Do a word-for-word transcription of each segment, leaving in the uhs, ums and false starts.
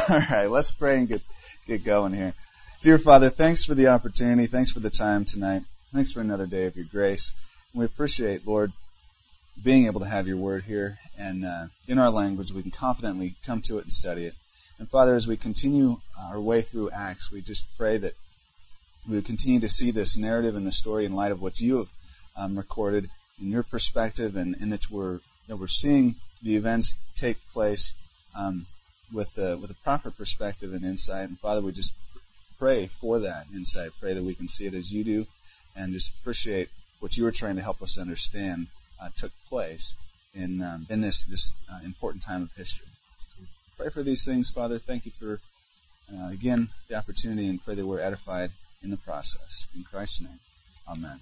All right, let's pray and get get going here. Dear Father, thanks for the opportunity. Thanks for the time tonight. Thanks for another day of your grace. And we appreciate, Lord, being able to have your word here. And uh, in our language, we can confidently come to it and study it. And Father, as we continue our way through Acts, we just pray that we would continue to see this narrative and the story in light of what you have um, recorded in your perspective, and, and that we're that we're seeing the events take place um, with the with a proper perspective and insight. And Father, we just pray for that insight. Pray that we can see it as you do, and just appreciate what you were trying to help us understand uh, took place in um, in this this uh, important time of history. Pray for these things, Father. Thank you for uh, again the opportunity, and pray that we're edified in the process. In Christ's name, amen.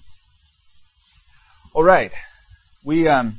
All right, we um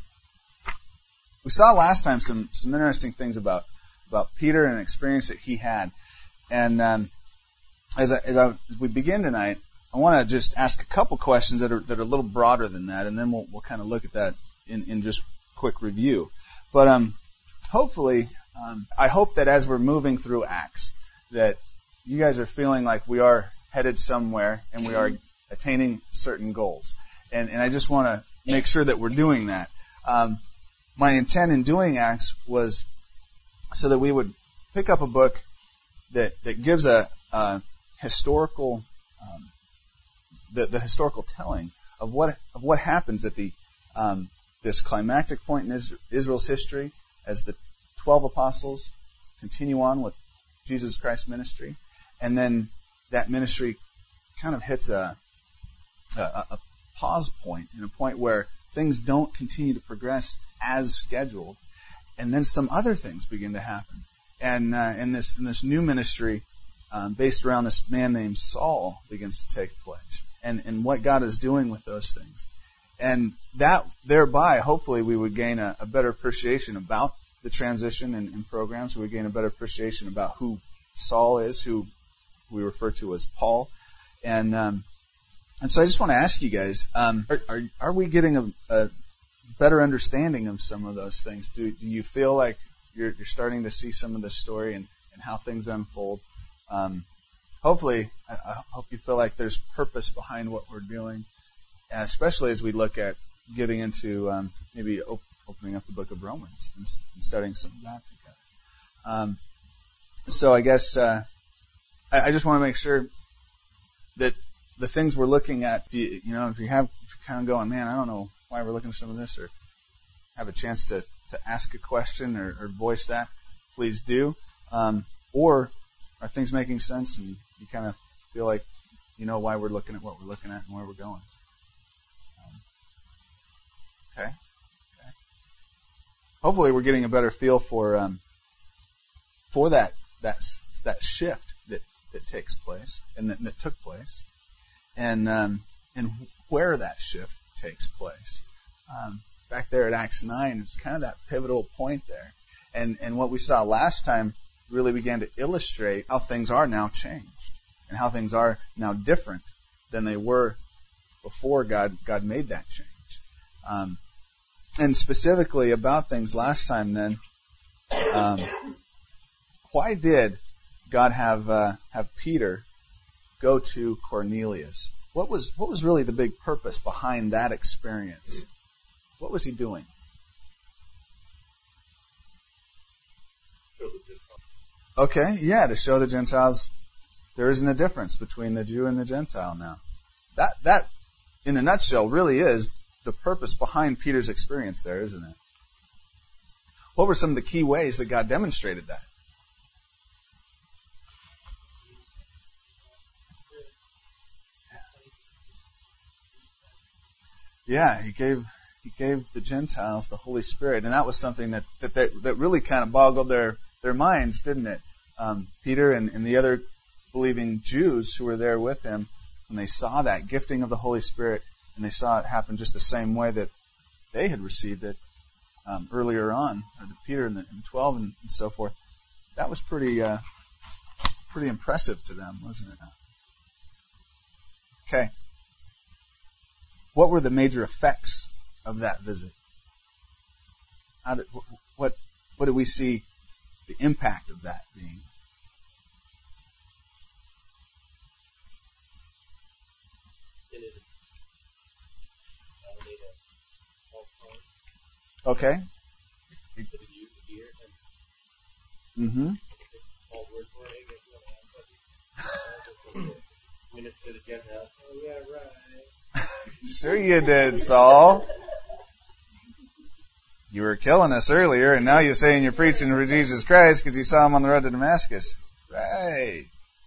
we saw last time some some interesting things about about Peter and an experience that he had, and um, as I, as, I, as we begin tonight, I want to just ask a couple questions that are that are a little broader than that, and then we'll we'll kind of look at that in in just quick review. But um, hopefully, um, I hope that as we're moving through Acts, that you guys are feeling like we are headed somewhere and we are attaining certain goals. And, and I just want to make sure that we're doing that. Um, my intent in doing Acts was so that we would pick up a book that, that gives a, a historical, um, the, the historical telling of what of what happens at the um, this climactic point in Israel's history as the twelve apostles continue on with Jesus Christ's ministry, and then that ministry kind of hits a, a, a pause point, and a point where things don't continue to progress as scheduled, and then some other things begin to happen. And uh, in this in this new ministry, um, based around this man named Saul, begins to take place, and and what God is doing with those things, and that thereby, hopefully, we would gain a, a better appreciation about the transition in, in programs. We would gain a better appreciation about who Saul is, who we refer to as Paul, and um, and so I just want to ask you guys: um, are, are are we getting a, a better understanding of some of those things? Do do you feel like you're you're starting to see some of the story and, and how things unfold? Um, hopefully, I, I hope you feel like there's purpose behind what we're doing, especially as we look at getting into um, maybe op- opening up the book of Romans and, and studying some of that together. Um, so I guess. Uh, I just want to make sure that the things we're looking at, if you, you know, if you have if you're kind of going, man, I don't know why we're looking at some of this, or have a chance to, to ask a question or, or voice that, please do. Um, or are things making sense and you kind of feel like you know why we're looking at what we're looking at and where we're going? Um, okay. Okay. Hopefully, we're getting a better feel for um, for that that that shift that. that takes place and that, that took place, and um, and where that shift takes place. Um, back there at Acts nine, it's kind of that pivotal point there, and and what we saw last time really began to illustrate how things are now changed and how things are now different than they were before God God made that change. Um, and specifically about things last time, then, um, why did God have uh, have Peter go to Cornelius? What was what was really the big purpose behind that experience? What was he doing? Okay, yeah, to show the Gentiles there isn't a difference between the Jew and the Gentile now. That that, in a nutshell, really is the purpose behind Peter's experience there, isn't it? What were some of the key ways that God demonstrated that? Yeah, he gave he gave the Gentiles the Holy Spirit, and that was something that that, that, that really kind of boggled their, their minds, didn't it? Um, Peter and, and the other believing Jews who were there with him, when they saw that gifting of the Holy Spirit, and they saw it happen just the same way that they had received it um, earlier on, or the Peter and the and twelve and, and so forth, that was pretty uh, pretty impressive to them, wasn't it? Okay. What were the major effects of that visit? How did, what what did we see the impact of that being? Okay. Mm-hmm. Sure you did, Saul. You were killing us earlier, and now you're saying you're preaching for Jesus Christ because you saw him on the road to Damascus. Right.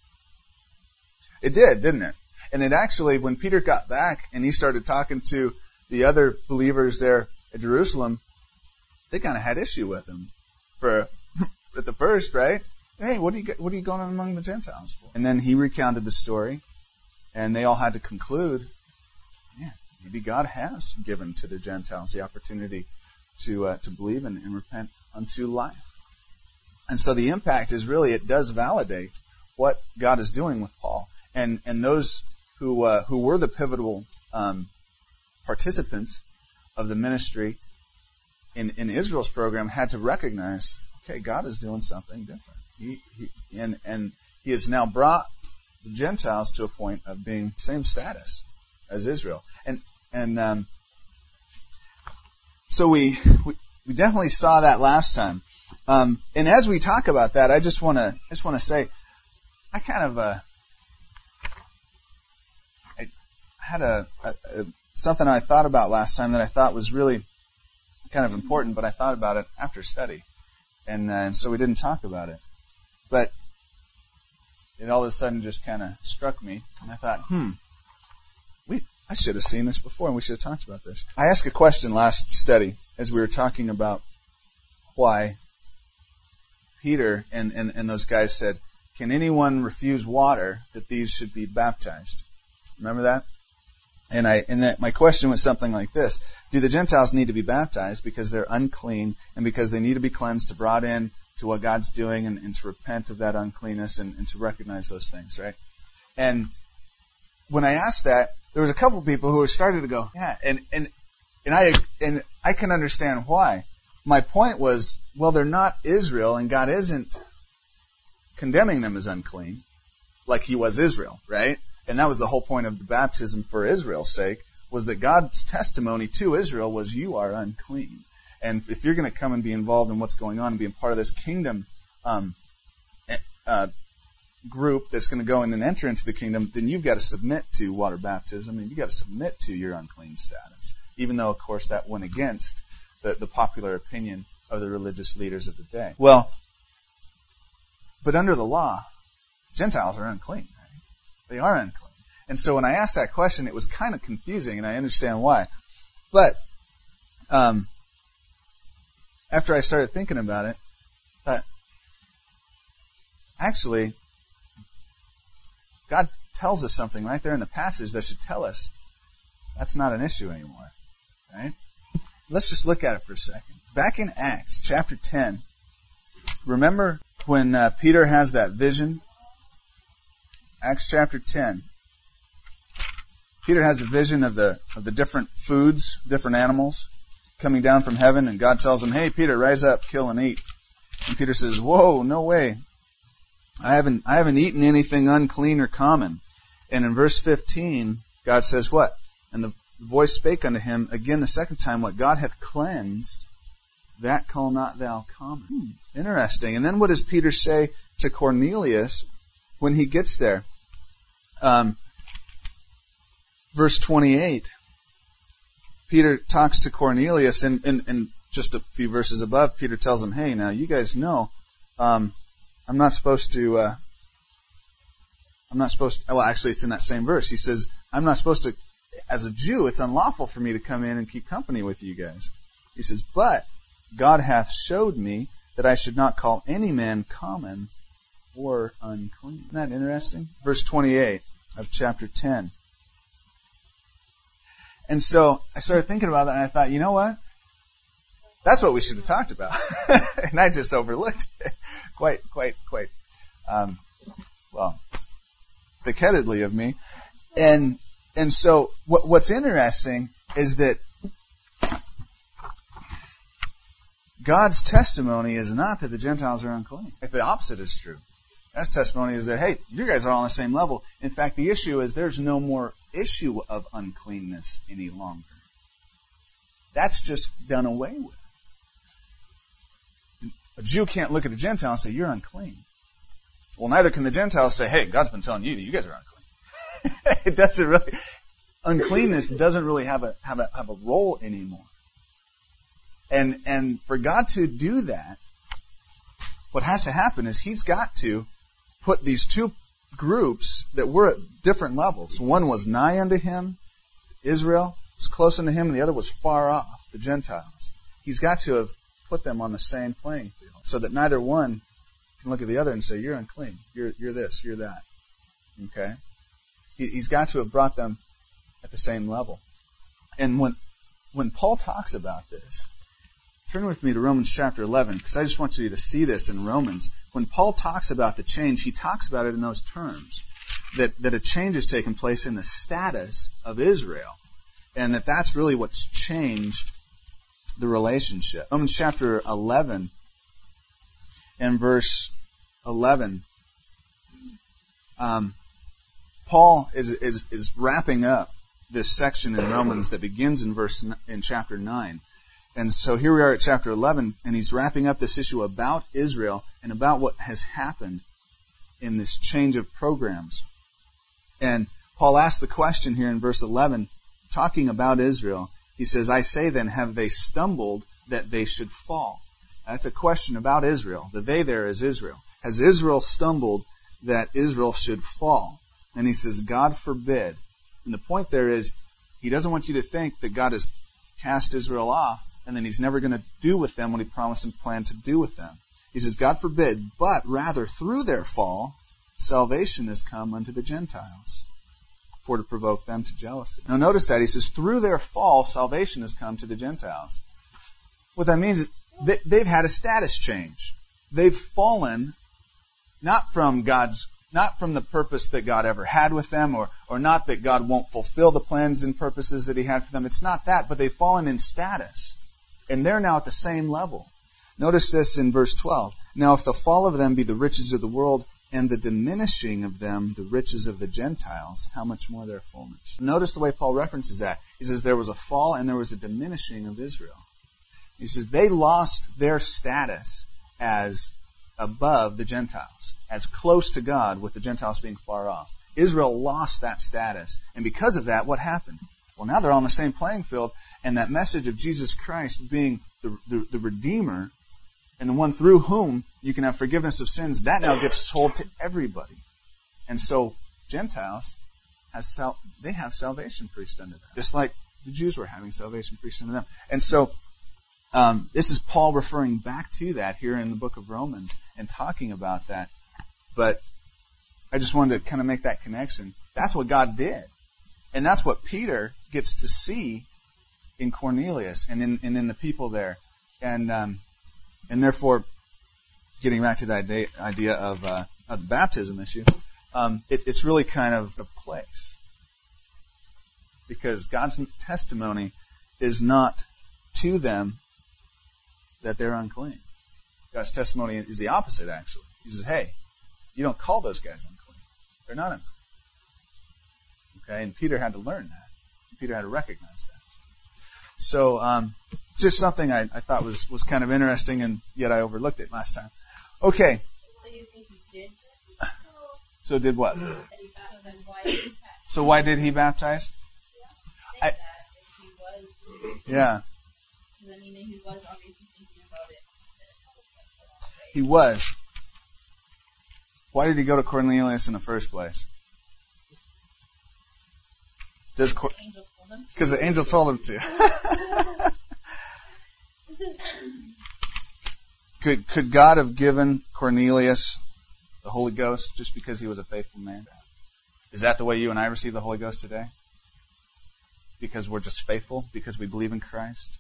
It did, didn't it? And it actually, when Peter got back and he started talking to the other believers there at Jerusalem, they kind of had issue with him for at the first, right? Hey, what are you what are you going on among the Gentiles for? And then he recounted the story, and they all had to conclude, yeah, maybe God has given to the Gentiles the opportunity to uh, to believe and, and repent unto life. And so the impact is really, it does validate what God is doing with Paul. And and those who uh, who were the pivotal um, participants of the ministry in, in Israel's program had to recognize, okay, God is doing something different. He, he and and He has now brought the Gentiles to a point of being same status as Israel. And and um, so we, we we definitely saw that last time. Um, and as we talk about that, I just want to I just want to say, I kind of uh, I had a, a, a something I thought about last time that I thought was really kind of important, but I thought about it after study, and uh, and so we didn't talk about it. But it all of a sudden just kind of struck me, and I thought, hmm, we I should have seen this before, and we should have talked about this. I asked a question last study as we were talking about why Peter and, and, and those guys said, can anyone refuse water that these should be baptized? Remember that? And I and that my question was something like this: do the Gentiles need to be baptized because they're unclean and because they need to be cleansed, to brought in to what God's doing, and, and to repent of that uncleanness and, and to recognize those things, right? And when I asked that, there was a couple of people who were starting to go, yeah, and and and I and I can understand why. My point was, well, they're not Israel, and God isn't condemning them as unclean like He was Israel, right? And that was the whole point of the baptism for Israel's sake, was that God's testimony to Israel was, you are unclean. And if you're going to come and be involved in what's going on and be a part of this kingdom um, uh, group that's going to go in and enter into the kingdom, then you've got to submit to water baptism, and you've got to submit to your unclean status, even though, of course, that went against the, the popular opinion of the religious leaders of the day. Well, but under the law, Gentiles are unclean. They are unclean. And so when I asked that question, it was kind of confusing, and I understand why. But um, after I started thinking about it, I thought, actually, God tells us something right there in the passage that should tell us that's not an issue anymore. Right? Let's just look at it for a second. Back in Acts chapter ten, remember when uh, Peter has that vision? Acts chapter ten. Peter has the vision of the of the different foods, different animals coming down from heaven, and God tells him, "Hey, Peter, rise up, kill and eat." And Peter says, "Whoa, no way! I haven't I haven't eaten anything unclean or common." And in verse fifteen, God says, "What?" And the voice spake unto him again the second time, "What God hath cleansed, that call not thou common." Hmm, interesting. And then what does Peter say to Cornelius when he gets there? Um, verse twenty-eight, Peter talks to Cornelius, and, and, and just a few verses above, Peter tells him, "Hey, now you guys know, um, I'm not supposed to. Uh, I'm not supposed. To, well, actually, it's in that same verse. He says, I'm not supposed to. As a Jew, it's unlawful for me to come in and keep company with you guys." He says, "But God hath showed me that I should not call any man common or unclean." Isn't that interesting? Verse twenty-eight of chapter ten. And so I started thinking about that, and I thought, you know what? That's what we should have talked about. And I just overlooked it quite, quite, quite, um, well, thick-headedly of me. And and so what, what's interesting is that God's testimony is not that the Gentiles are unclean. If the opposite is true. God's testimony is that, hey, you guys are all on the same level. In fact, the issue is there's no more issue of uncleanness any longer. That's just done away with. A Jew can't look at a Gentile and say, you're unclean. Well, neither can the Gentiles say, hey, God's been telling you that you guys are unclean. It doesn't really, uncleanness doesn't really have a, have a, have a role anymore. And, and for God to do that, what has to happen is He's got to put these two groups that were at different levels. One was nigh unto Him, Israel, was close unto Him, and the other was far off, the Gentiles. He's got to have put them on the same playing field so that neither one can look at the other and say, you're unclean, you're, you're this, you're that. Okay? He, he's got to have brought them at the same level. And when, when Paul talks about this, turn with me to Romans chapter eleven, because I just want you to see this in Romans. When Paul talks about the change, he talks about it in those terms. That, that a change has taken place in the status of Israel. And that that's really what's changed the relationship. Romans chapter eleven and verse eleven. Um, Paul is, is, is wrapping up this section in Romans that begins in verse in chapter nine. And so here we are at chapter eleven, and he's wrapping up this issue about Israel and about what has happened in this change of programs. And Paul asks the question here in verse eleven, talking about Israel. He says, I say then, have they stumbled that they should fall? That's a question about Israel. The they there is Israel. Has Israel stumbled that Israel should fall? And he says, God forbid. And the point there is, he doesn't want you to think that God has cast Israel off and then He's never going to do with them what He promised and planned to do with them. He says, God forbid, but rather through their fall, salvation has come unto the Gentiles, for to provoke them to jealousy. Now notice that. He says, through their fall, salvation has come to the Gentiles. What that means is they, they've had a status change. They've fallen not from God's, not from the purpose that God ever had with them, or, or not that God won't fulfill the plans and purposes that He had for them. It's not that, but they've fallen in status. And they're now at the same level. Notice this in verse twelve. Now if the fall of them be the riches of the world, and the diminishing of them the riches of the Gentiles, how much more their fullness? Notice the way Paul references that. He says there was a fall and there was a diminishing of Israel. He says they lost their status as above the Gentiles, as close to God, with the Gentiles being far off. Israel lost that status. And because of that, what happened? Well, now they're on the same playing field, and that message of Jesus Christ being the, the, the Redeemer, and the one through whom you can have forgiveness of sins, that now gets told to everybody. And so Gentiles, has sal- they have salvation preached unto them, just like the Jews were having salvation preached unto them. And so um, this is Paul referring back to that here in the book of Romans and talking about that. But I just wanted to kind of make that connection. That's what God did. And that's what Peter gets to see in Cornelius and in, and in the people there. And um, and therefore, getting back to that idea of, uh, of the baptism issue, um, it, it's really kind of a place. Because God's testimony is not to them that they're unclean. God's testimony is the opposite, actually. He says, hey, you don't call those guys unclean. They're not unclean. Okay, and Peter had to learn that. Peter had to recognize that. So, um, just something I, I thought was, was kind of interesting, and yet I overlooked it last time. Okay. So you think he did? So did what? So why did he baptize? Yeah. I, that if he was, yeah. I mean, he was obviously thinking about it. He was. Why did he go to Cornelius in the first place? Does Cor- Because the angel told him to. could could God have given Cornelius the Holy Ghost just because he was a faithful man? Is that the way you and I receive the Holy Ghost today? Because we're just faithful? Because we believe in Christ?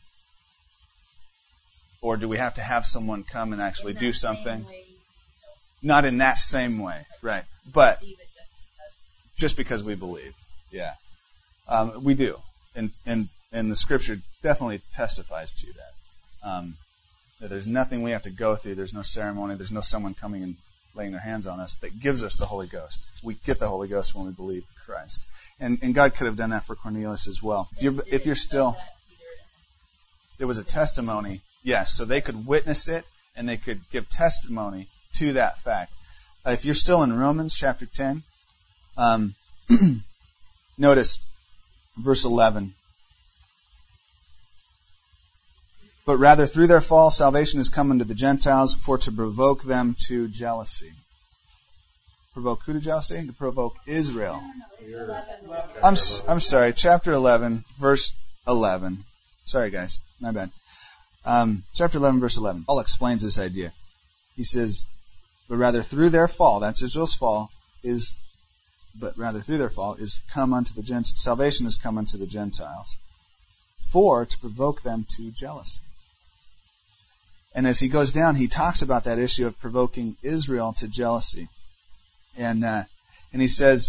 Or do we have to have someone come and actually do something? Not in that same way, right. But just because we believe. Yeah. Um, we do. And, and, and the Scripture definitely testifies to that. Um, that there's nothing we have to go through. There's no ceremony. There's no someone coming and laying their hands on us that gives us the Holy Ghost. We get the Holy Ghost when we believe in Christ. And, and God could have done that for Cornelius as well. If you're, if you're still... There was a testimony. Yes, so they could witness it, and they could give testimony to that fact. Uh, if you're still in Romans chapter ten, um, notice verse eleven. But rather through their fall, salvation has come unto the Gentiles for to provoke them to jealousy. Provoke who to jealousy? To provoke Israel. I'm I'm sorry. Chapter eleven, verse eleven. Sorry, guys. My bad. Um, chapter eleven, verse eleven. Paul explains this idea. He says, but rather through their fall, that's Israel's fall, is, but rather through their fall, is come unto the Gentiles. Salvation has come unto the Gentiles for to provoke them to jealousy. And as he goes down, he talks about that issue of provoking Israel to jealousy. And uh, and he says,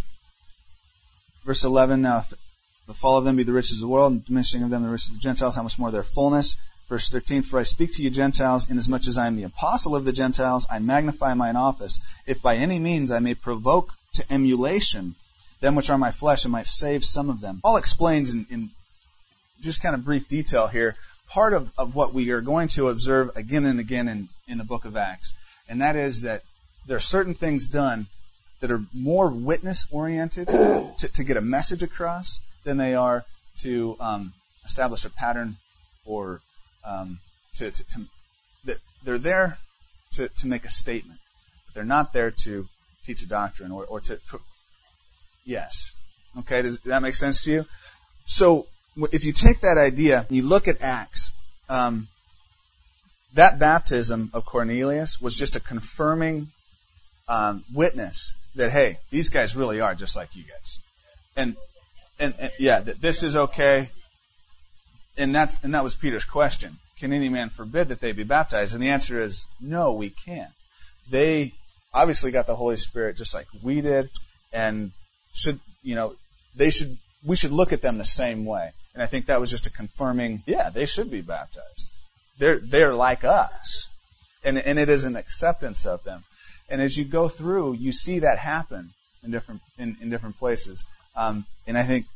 verse eleven, now if the fall of them be the riches of the world, and diminishing of them the riches of the Gentiles, how much more their fullness? Verse thirteen, for I speak to you Gentiles, inasmuch as I am the apostle of the Gentiles, I magnify mine office, if by any means I may provoke to emulation them which are my flesh, and might save some of them. Paul explains in, in just kind of brief detail here, part of, of what we are going to observe again and again in, in the book of Acts. And that is that there are certain things done that are more witness-oriented to, to get a message across than they are to um, establish a pattern or um, to, to, to that they're there to, to make a statement. But they're not there to teach a doctrine or, or to, to... Yes. Okay, does that make sense to you? So if you take that idea and you look at Acts, um, that baptism of Cornelius was just a confirming um, witness that, hey, these guys really are just like you guys, and and, and yeah, that this is okay. And that's and that was Peter's question: can any man forbid that they be baptized? And the answer is no, we can't. They obviously got the Holy Spirit just like we did, and should you know they should we should look at them the same way. And I think that was just a confirming, yeah, they should be baptized. They're they're like us, and and it is an acceptance of them. And as you go through, you see that happen in different in, in different places. Um, and I think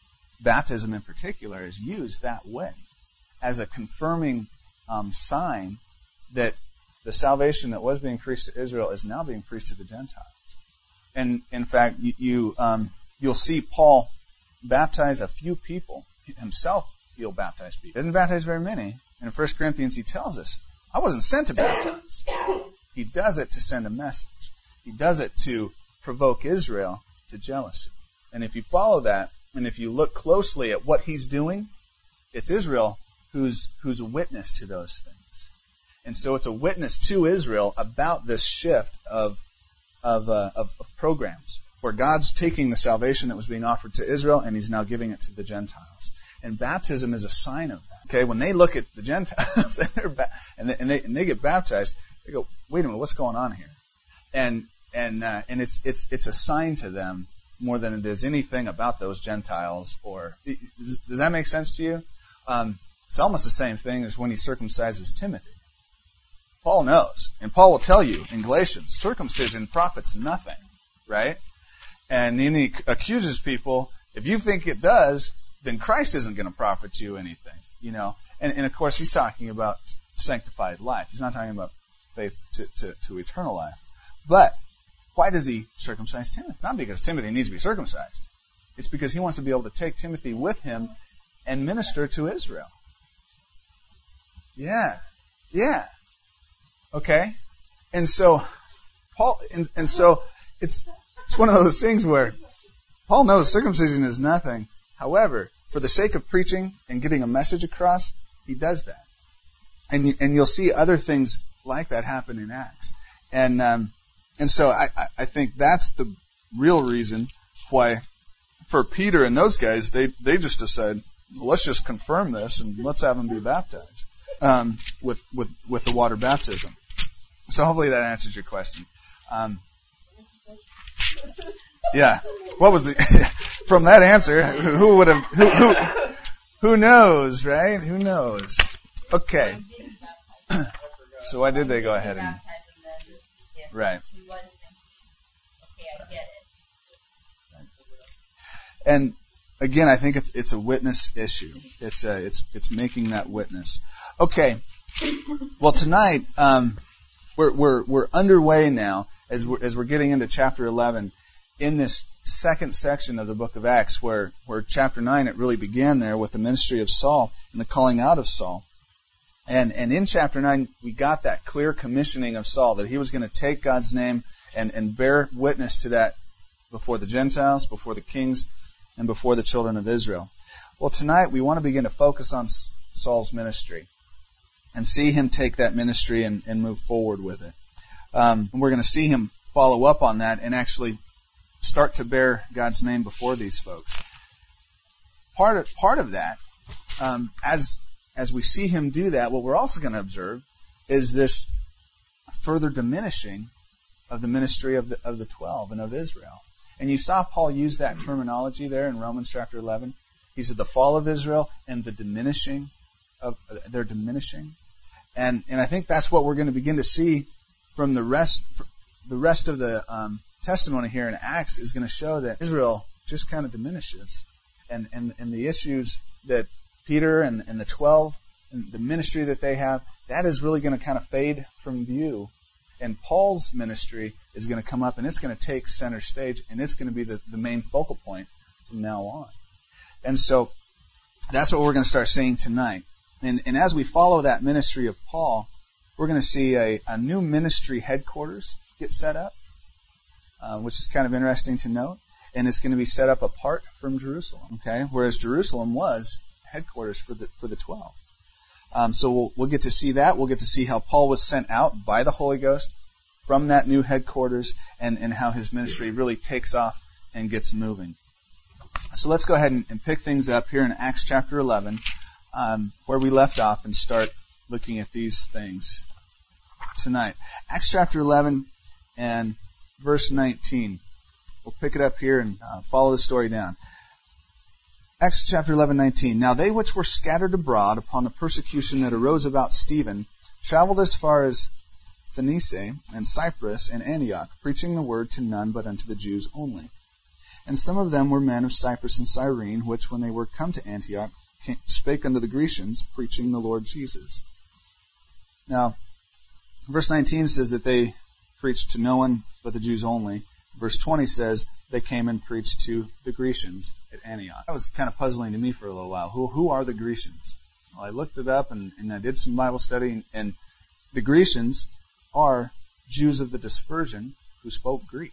baptism in particular is used that way as a confirming um, sign that the salvation that was being preached to Israel is now being preached to the Gentiles. And in fact, you, you um, you'll see Paul baptize a few people. Himself, he'll baptize people. He doesn't baptize very many. And in First Corinthians, he tells us, I wasn't sent to baptize. He does it to send a message. He does it to provoke Israel to jealousy. And if you follow that, and if you look closely at what he's doing, it's Israel who's who's a witness to those things. And so it's a witness to Israel about this shift of of, uh, of, of programs, where God's taking the salvation that was being offered to Israel, and he's now giving it to the Gentiles. And baptism is a sign of that. Okay, when they look at the Gentiles and, they're ba- and, they, and, they, and they get baptized, they go, "Wait a minute, what's going on here?" And and uh, and it's it's it's a sign to them more than it is anything about those Gentiles. Or does, does that make sense to you? Um, it's almost the same thing as when he circumcises Timothy. Paul knows, and Paul will tell you in Galatians, circumcision profits nothing, right? And then he accuses people, if you think it does, then Christ isn't going to profit you anything, you know. And, and of course, he's talking about sanctified life. He's not talking about faith to, to, to eternal life. But why does he circumcise Timothy? Not because Timothy needs to be circumcised. It's because he wants to be able to take Timothy with him and minister to Israel. Yeah. Yeah. Okay. And so, Paul, and, and so it's, It's one of those things where Paul knows circumcision is nothing. However, for the sake of preaching and getting a message across, he does that. And you, and you'll see other things like that happen in Acts. And um, and so I, I think that's the real reason why for Peter and those guys, they, they just decide, well, let's just confirm this and let's have them be baptized um, with, with, with the water baptism. So hopefully that answers your question. Um, Yeah. What was the from that answer? Who would have? Who, who who knows, right? Who knows? Okay. So why did they go ahead and? Right. And again, I think it's it's a witness issue. It's a, it's it's making that witness. Okay. Well, tonight um, we're we're we're underway now as we're as we're getting into chapter eleven in this second section of the book of Acts, where where chapter nine it really began there with the ministry of Saul and the calling out of Saul, and and in chapter nine we got that clear commissioning of Saul that he was going to take God's name and and bear witness to that before the Gentiles, before the kings, and before the children of Israel. Well, tonight we want to begin to focus on Saul's ministry and see him take that ministry and, and move forward with it. Um, and we're going to see him follow up on that and actually start to bear God's name before these folks. Part of, part of that, um, as as we see him do that, what we're also going to observe is this further diminishing of the ministry of the of the twelve and of Israel. And you saw Paul use that terminology there in Romans chapter eleven. He said the fall of Israel and the diminishing of their diminishing. And and I think that's what we're going to begin to see from the rest the rest of the um, testimony here in Acts is going to show that Israel just kind of diminishes. And and, and the issues that Peter and, and the twelve and the ministry that they have, that is really going to kind of fade from view. And Paul's ministry is going to come up and it's going to take center stage and it's going to be the, the main focal point from now on. And so that's what we're going to start seeing tonight. And, and as we follow that ministry of Paul, we're going to see a, a new ministry headquarters get set up, uh, which is kind of interesting to note. And it's going to be set up apart from Jerusalem, okay? Whereas Jerusalem was headquarters for the for the twelve. Um, so we'll, we'll get to see that. We'll get to see how Paul was sent out by the Holy Ghost from that new headquarters and, and how his ministry really takes off and gets moving. So let's go ahead and, and pick things up here in Acts chapter eleven, um, where we left off, and start looking at these things tonight. Acts chapter eleven and verse nineteen. We'll pick it up here and uh, follow the story down. Acts chapter eleven, nineteen. Now they which were scattered abroad upon the persecution that arose about Stephen traveled as far as Phoenice and Cyprus and Antioch, preaching the word to none but unto the Jews only. And some of them were men of Cyprus and Cyrene, which when they were come to Antioch came, spake unto the Grecians, preaching the Lord Jesus. Now, verse nineteen says that they preached to no one but the Jews only. Verse twenty says they came and preached to the Grecians at Antioch. That was kind of puzzling to me for a little while. Who who are the Grecians? Well, I looked it up and, and I did some Bible study, and, and the Grecians are Jews of the dispersion who spoke Greek.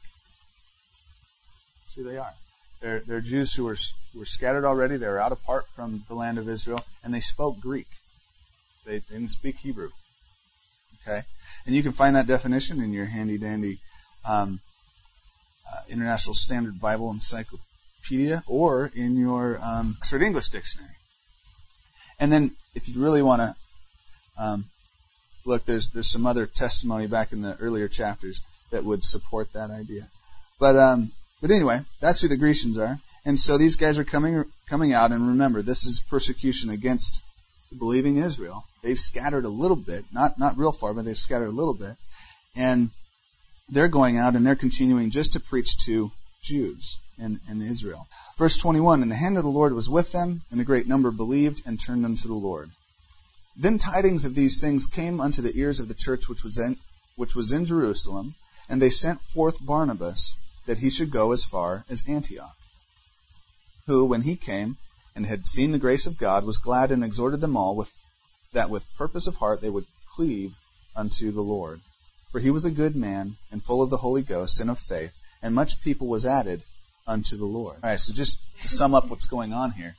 That's who they are. They're, they're Jews who were, who were scattered already. They were out apart from the land of Israel, and they spoke Greek. They, they didn't speak Hebrew. Okay? And you can find that definition in your handy-dandy um, uh, International Standard Bible Encyclopedia or in your um, Oxford English Dictionary. And then, if you really want to um, look, there's there's some other testimony back in the earlier chapters that would support that idea. But um, but anyway, that's who the Grecians are. And so these guys are coming coming out, and remember, this is persecution against the believing Israel. They've scattered a little bit, not not real far, but they've scattered a little bit. And they're going out and they're continuing just to preach to Jews in, in Israel. Verse twenty-one, and the hand of the Lord was with them, and a great number believed and turned unto the Lord. Then tidings of these things came unto the ears of the church which was in, which was in Jerusalem, and they sent forth Barnabas, that he should go as far as Antioch. Who, when he came and had seen the grace of God, was glad and exhorted them all with that with purpose of heart they would cleave unto the Lord. For he was a good man, and full of the Holy Ghost and of faith, and much people was added unto the Lord. All right, so just to sum up what's going on here.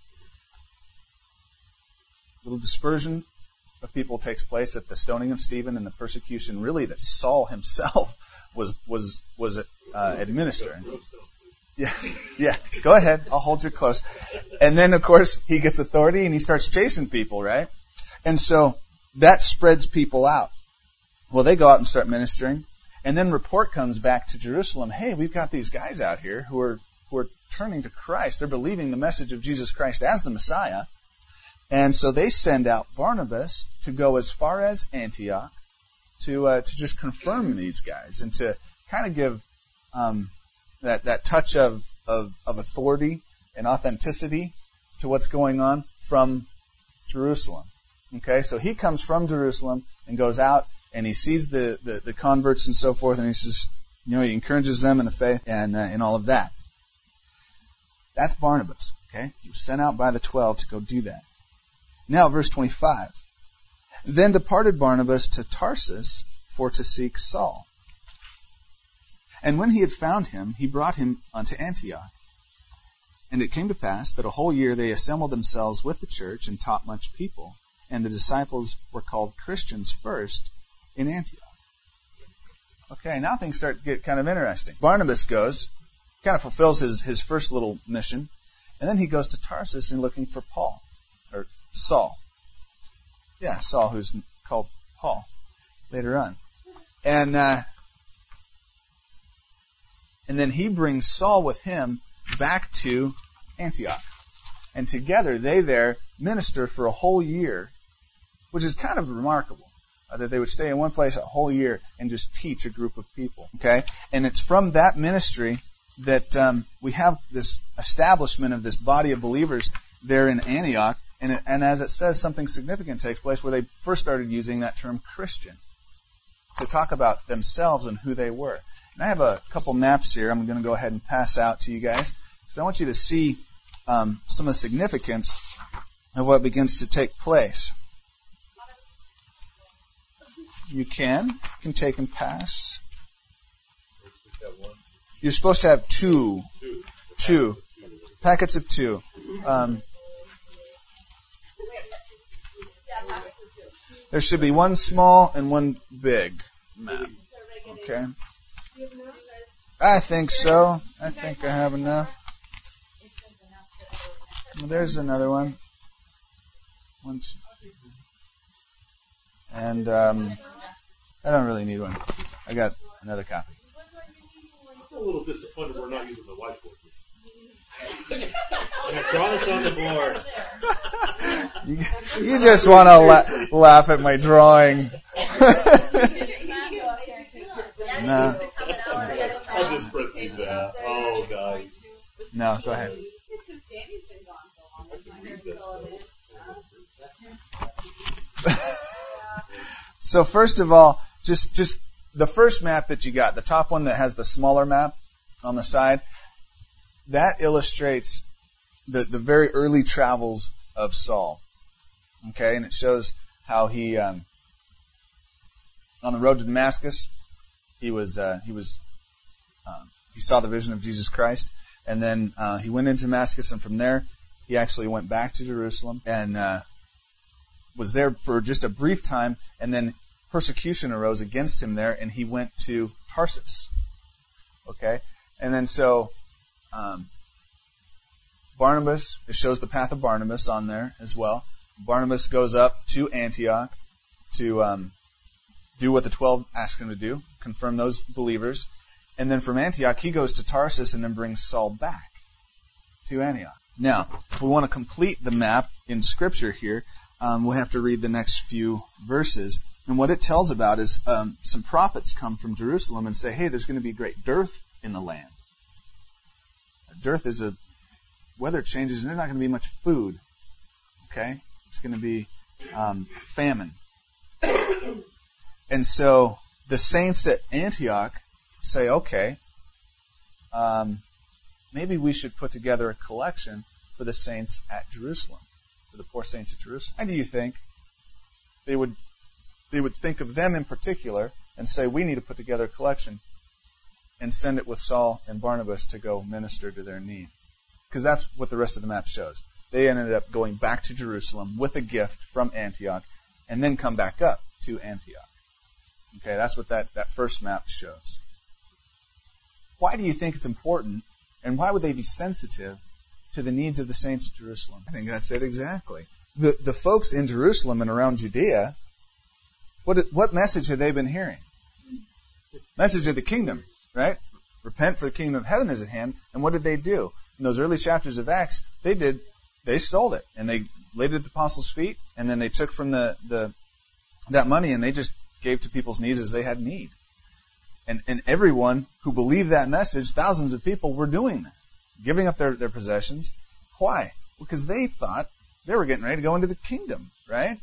A little dispersion of people takes place at the stoning of Stephen and the persecution, really, that Saul himself was was was uh, administering. Yeah, yeah. Go ahead. I'll hold you close. And then, of course, he gets authority and he starts chasing people, right? And so that spreads people out. Well, they go out and start ministering, and then report comes back to Jerusalem. Hey, we've got these guys out here who are who are turning to Christ. They're believing the message of Jesus Christ as the Messiah. And so they send out Barnabas to go as far as Antioch to uh, to just confirm these guys and to kind of give um, that that touch of, of of authority and authenticity to what's going on from Jerusalem. Okay, so he comes from Jerusalem and goes out and he sees the, the, the converts and so forth, and he says, you know, he encourages them in the faith and uh, and all of that. That's Barnabas. Okay, he was sent out by the twelve to go do that. Now, verse twenty-five. Then departed Barnabas to Tarsus for to seek Saul. And when he had found him, he brought him unto Antioch. And it came to pass that a whole year they assembled themselves with the church and taught much people. And the disciples were called Christians first in Antioch. Okay, now things start to get kind of interesting. Barnabas goes, kind of fulfills his, his first little mission, and then he goes to Tarsus and looking for Paul, or Saul. Yeah, Saul, who's called Paul later on. And uh, and then he brings Saul with him back to Antioch. And together they there minister for a whole year, which is kind of remarkable, uh, that they would stay in one place a whole year and just teach a group of people. Okay? And it's from that ministry that um, we have this establishment of this body of believers there in Antioch. And, it, and as it says, something significant takes place where they first started using that term Christian to talk about themselves and who they were. And I have a couple maps here I'm going to go ahead and pass out to you guys, because I want you to see um, some of the significance of what begins to take place. You can. You can take and pass. You're supposed to have two. Two. Packets of two. Um, there should be one small and one big map. Okay? I think so. I think I have enough. Well, there's another one. One, two, three. And um, I don't really need one. I got another copy. I'm a little disappointed we're not using the whiteboard. And I draw this on the board. You, you just want to la- laugh at my drawing. No. I'll just print these out. Oh, guys. No, go ahead. So first of all, just just the first map that you got, the top one that has the smaller map on the side, that illustrates the, the very early travels of Saul. Okay, and it shows how he, um, on the road to Damascus, he was uh, he was um, he saw the vision of Jesus Christ, and then uh, he went into Damascus, and from there he actually went back to Jerusalem and uh, was there for just a brief time, and then persecution arose against him there, and he went to Tarsus. Okay, and then so um, Barnabas, it shows the path of Barnabas on there as well. Barnabas goes up to Antioch to um, do what the twelve asked him to do, confirm those believers. And then from Antioch, he goes to Tarsus and then brings Saul back to Antioch. Now, if we want to complete the map in Scripture here, um, we'll have to read the next few verses. And what it tells about is um, some prophets come from Jerusalem and say, hey, there's going to be great dearth in the land. Dearth is a weather changes, and there's not going to be much food. Okay? It's going to be um, famine. And so the saints at Antioch say, okay, um, maybe we should put together a collection for the saints at Jerusalem, for the poor saints at Jerusalem. How do you think they would they would think of them in particular and say, we need to put together a collection and send it with Saul and Barnabas to go minister to their need? Because that's what the rest of the map shows. They ended up going back to Jerusalem with a gift from Antioch and then come back up to Antioch. Okay, that's what that, that first map shows. Why do you think it's important, and why would they be sensitive to the needs of the saints of Jerusalem? I think that's it exactly. The the folks in Jerusalem and around Judea, what what message have they been hearing? Message of the kingdom, right? Repent, for the kingdom of heaven is at hand. And what did they do? In those early chapters of Acts, they did they stole it and they laid it at the apostles' feet, and then they took from the, the that money and they just gave to people's needs as they had need. And and everyone who believed that message, thousands of people were doing that, giving up their, their possessions. Why? Because they thought they were getting ready to go into the kingdom, right?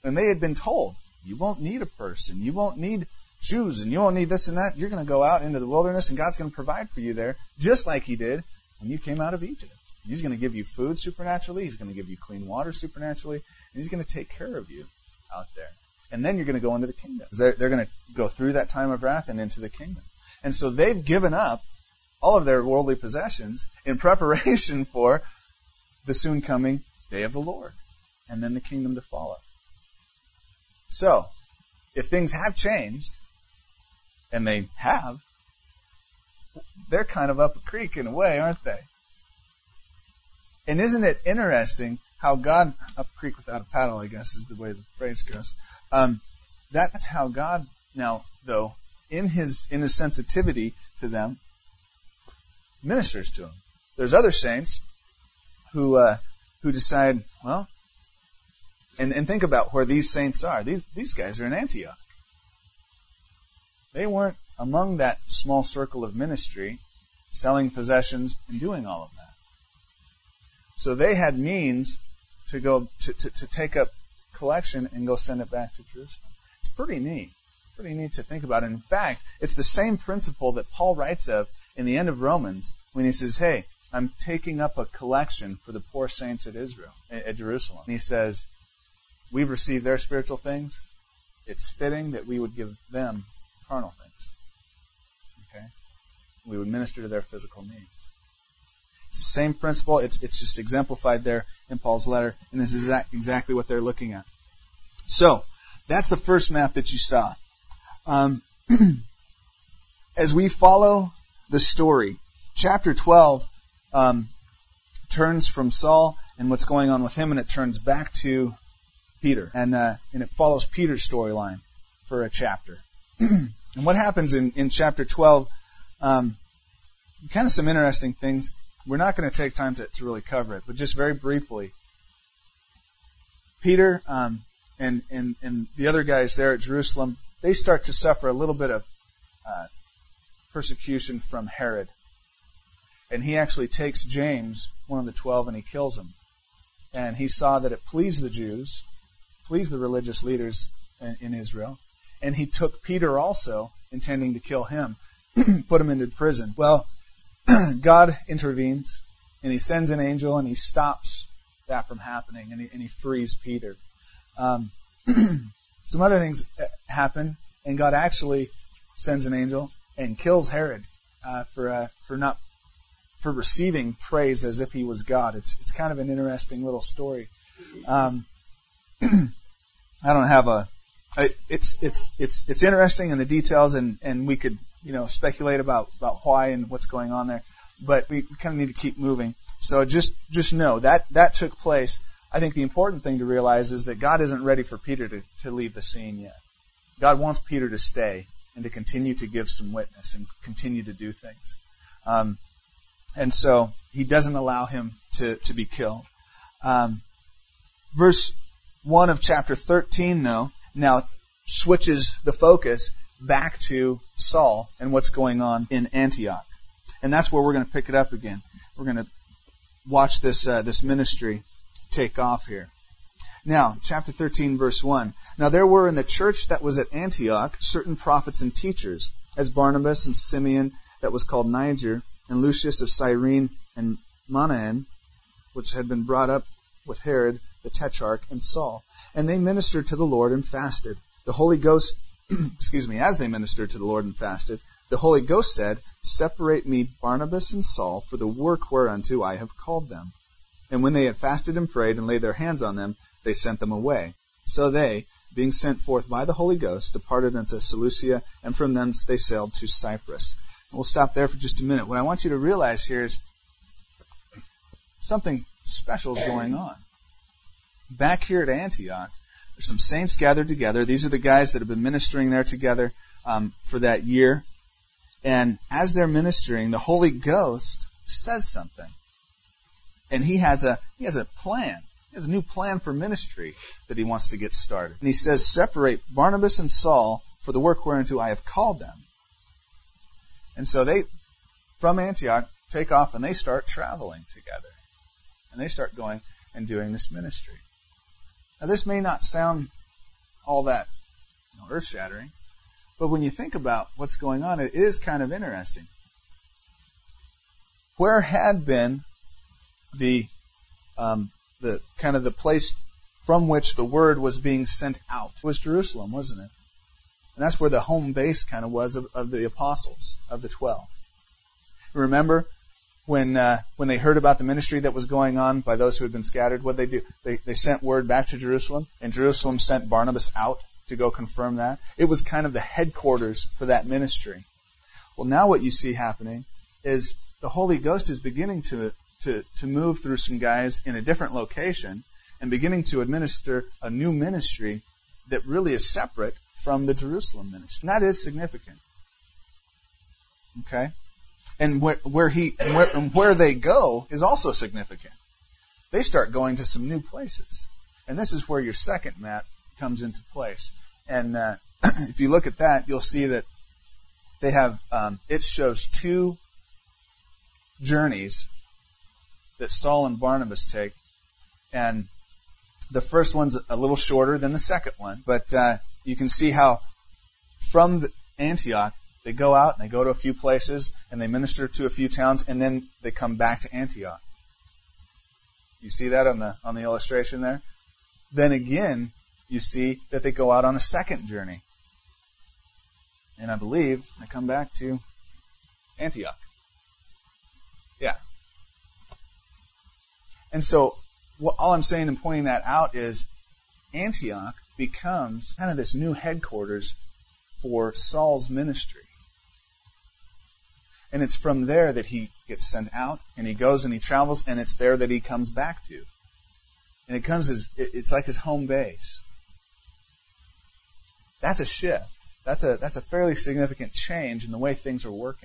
And they had been told, you won't need a person, you won't need shoes, and you won't need this and that. You're going to go out into the wilderness, and God's going to provide for you there, just like He did when you came out of Egypt. He's going to give you food supernaturally. He's going to give you clean water supernaturally. And He's going to take care of you out there. And then you're going to go into the kingdom. They're, they're going to go through that time of wrath and into the kingdom. And so they've given up all of their worldly possessions in preparation for the soon coming day of the Lord. And then the kingdom to follow. So, if things have changed, and they have, they're kind of up a creek in a way, aren't they? And isn't it interesting how God, up a creek without a paddle, I guess is the way the phrase goes. Um, that's how God now, though, in his in his sensitivity to them, ministers to them. There's other saints who uh, who decide, well, and, and think about where these saints are. These these guys are in Antioch. They weren't among that small circle of ministry, selling possessions and doing all of that. So they had means to go to, to, to take up collection and go send it back to Jerusalem. It's pretty neat. Pretty neat to think about. And in fact, it's the same principle that Paul writes of in the end of Romans when he says, hey, I'm taking up a collection for the poor saints at Israel, at Jerusalem. And he says, we've received their spiritual things. It's fitting that we would give them carnal things. Okay? We would minister to their physical needs. It's the same principle. It's it's just exemplified there in Paul's letter, and this is exact, exactly what they're looking at. So, that's the first map that you saw. Um, as we follow the story, chapter twelve um, turns from Saul and what's going on with him, and it turns back to Peter, and uh, and it follows Peter's storyline for a chapter. And what happens in, in chapter twelve, um, kind of some interesting things. We're not going to take time to, to really cover it, but just very briefly. Peter um, and, and, and the other guys there at Jerusalem, they start to suffer a little bit of uh, persecution from Herod. And he actually takes James, one of the twelve, and he kills him. And he saw that it pleased the Jews, pleased the religious leaders in, in Israel. And he took Peter also, intending to kill him, put him into prison. Well, God intervenes, and He sends an angel, and He stops that from happening, and He, and he frees Peter. Um, some other things happen, and God actually sends an angel and kills Herod uh, for uh, for not for receiving praise as if he was God. It's it's kind of an interesting little story. Um, I don't have a. It's it's it's it's interesting in the details, and, and we could you know speculate about, about why and what's going on there, but we kind of need to keep moving. So just just know that that took place. I think the important thing to realize is that God isn't ready for Peter to, to leave the scene yet. God wants Peter to stay and to continue to give some witness and continue to do things, um, and so He doesn't allow him to to be killed. Um, verse one of chapter thirteen, though, now switches the focus back to Saul and what's going on in Antioch. And that's where we're going to pick it up again. We're going to watch this uh, this ministry take off here. Now, chapter thirteen, verse one. Now there were in the church that was at Antioch certain prophets and teachers, as Barnabas and Simeon, that was called Niger, and Lucius of Cyrene, and Manaen, which had been brought up with Herod the Tetrarch, and Saul. And they ministered to the Lord and fasted. The Holy Ghost, excuse me, as they ministered to the Lord and fasted, the Holy Ghost said, Separate me Barnabas and Saul for the work whereunto I have called them. And when they had fasted and prayed and laid their hands on them, they sent them away. So they, being sent forth by the Holy Ghost, departed unto Seleucia, and from thence they sailed to Cyprus. And we'll stop there for just a minute. What I want you to realize here is something special is going on. Back here at Antioch, there's some saints gathered together. These are the guys that have been ministering there together um, for that year. And as they're ministering, the Holy Ghost says something. And he has a he has a plan. He has a new plan for ministry that he wants to get started. And he says, Separate Barnabas and Saul for the work whereunto I have called them. And so they, from Antioch, take off and they start traveling together. And they start going and doing this ministry. Now, this may not sound all that you know, earth-shattering. But when you think about what's going on, it is kind of interesting. Where had been the um, the kind of the place from which the word was being sent out was Jerusalem, wasn't it? And that's where the home base kind of was of, of the apostles, of the twelve. Remember when uh, when they heard about the ministry that was going on by those who had been scattered, what did they do? They, they sent word back to Jerusalem, and Jerusalem sent Barnabas out to go confirm that. It was kind of the headquarters for that ministry. Well, now what you see happening is the Holy Ghost is beginning to, to, to move through some guys in a different location and beginning to administer a new ministry that really is separate from the Jerusalem ministry. And that is significant. Okay? And where, where he and where, and where they go is also significant. They start going to some new places. And this is where your second map comes into place. And uh, if you look at that, you'll see that they have, um, it shows two journeys that Saul and Barnabas take. And the first one's a little shorter than the second one. But uh, you can see how from the Antioch, they go out and they go to a few places and they minister to a few towns, and then they come back to Antioch. You see that on the on the illustration there? Then again, you see that they go out on a second journey. And I believe they come back to Antioch. Yeah. And so, what, all I'm saying in pointing that out is Antioch becomes kind of this new headquarters for Saul's ministry. And it's from there that he gets sent out, and he goes and he travels, and it's there that he comes back to. And it comes as, it's like his home base. That's a shift. That's a, that's a fairly significant change in the way things are working.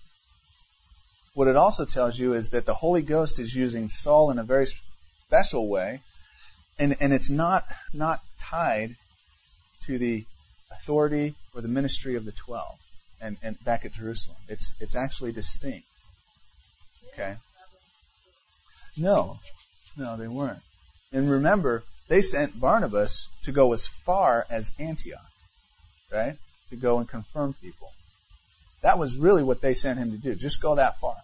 What it also tells you is that the Holy Ghost is using Saul in a very special way, and, and it's not, not tied to the authority or the ministry of the twelve and, and back at Jerusalem. It's, it's actually distinct. Okay? No. No, they weren't. And remember, they sent Barnabas to go as far as Antioch, right? To go and confirm people. That was really what they sent him to do. Just go that far.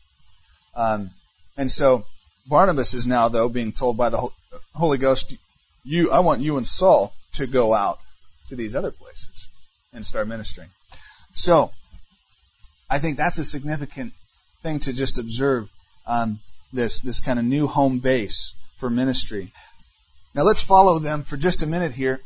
Um, and so Barnabas is now, though, being told by the Holy Ghost, "You, I want you and Saul to go out to these other places and start ministering." So I think that's a significant thing to just observe. Um, this this kind of new home base for ministry. Now let's follow them for just a minute here,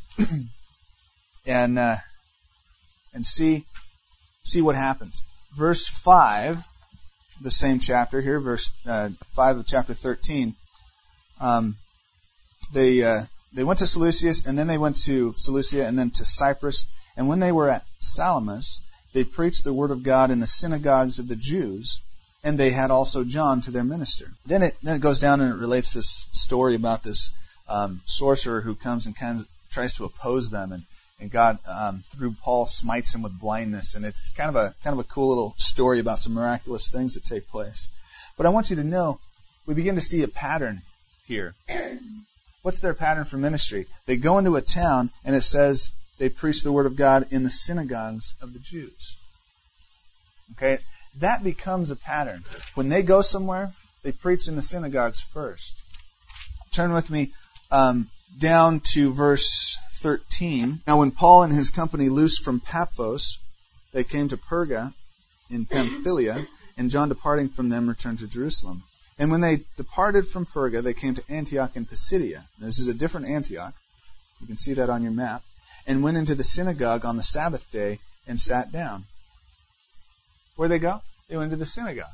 and uh, and see see what happens. Verse five, the same chapter here, verse uh, five of chapter thirteen. Um, they uh, they went to Seleucia, and then they went to Seleucia, and then to Cyprus. And when they were at Salamis, they preached the word of God in the synagogues of the Jews. And they had also John to their minister. Then it then it goes down and it relates this story about this um, sorcerer who comes and kind of tries to oppose them, and and God um, through Paul smites him with blindness, and it's, it's kind of a kind of a cool little story about some miraculous things that take place. But I want you to know we begin to see a pattern here. What's their pattern for ministry? They go into a town and it says they preach the word of God in the synagogues of the Jews. Okay. That becomes a pattern. When they go somewhere, they preach in the synagogues first. Turn with me um, down to verse thirteen. Now when Paul and his company loosed from Paphos, they came to Perga in Pamphylia, and John departing from them returned to Jerusalem. And when they departed from Perga, they came to Antioch in Pisidia. This is a different Antioch. You can see that on your map. And went into the synagogue on the Sabbath day and sat down. Where'd they go? They went to the synagogue.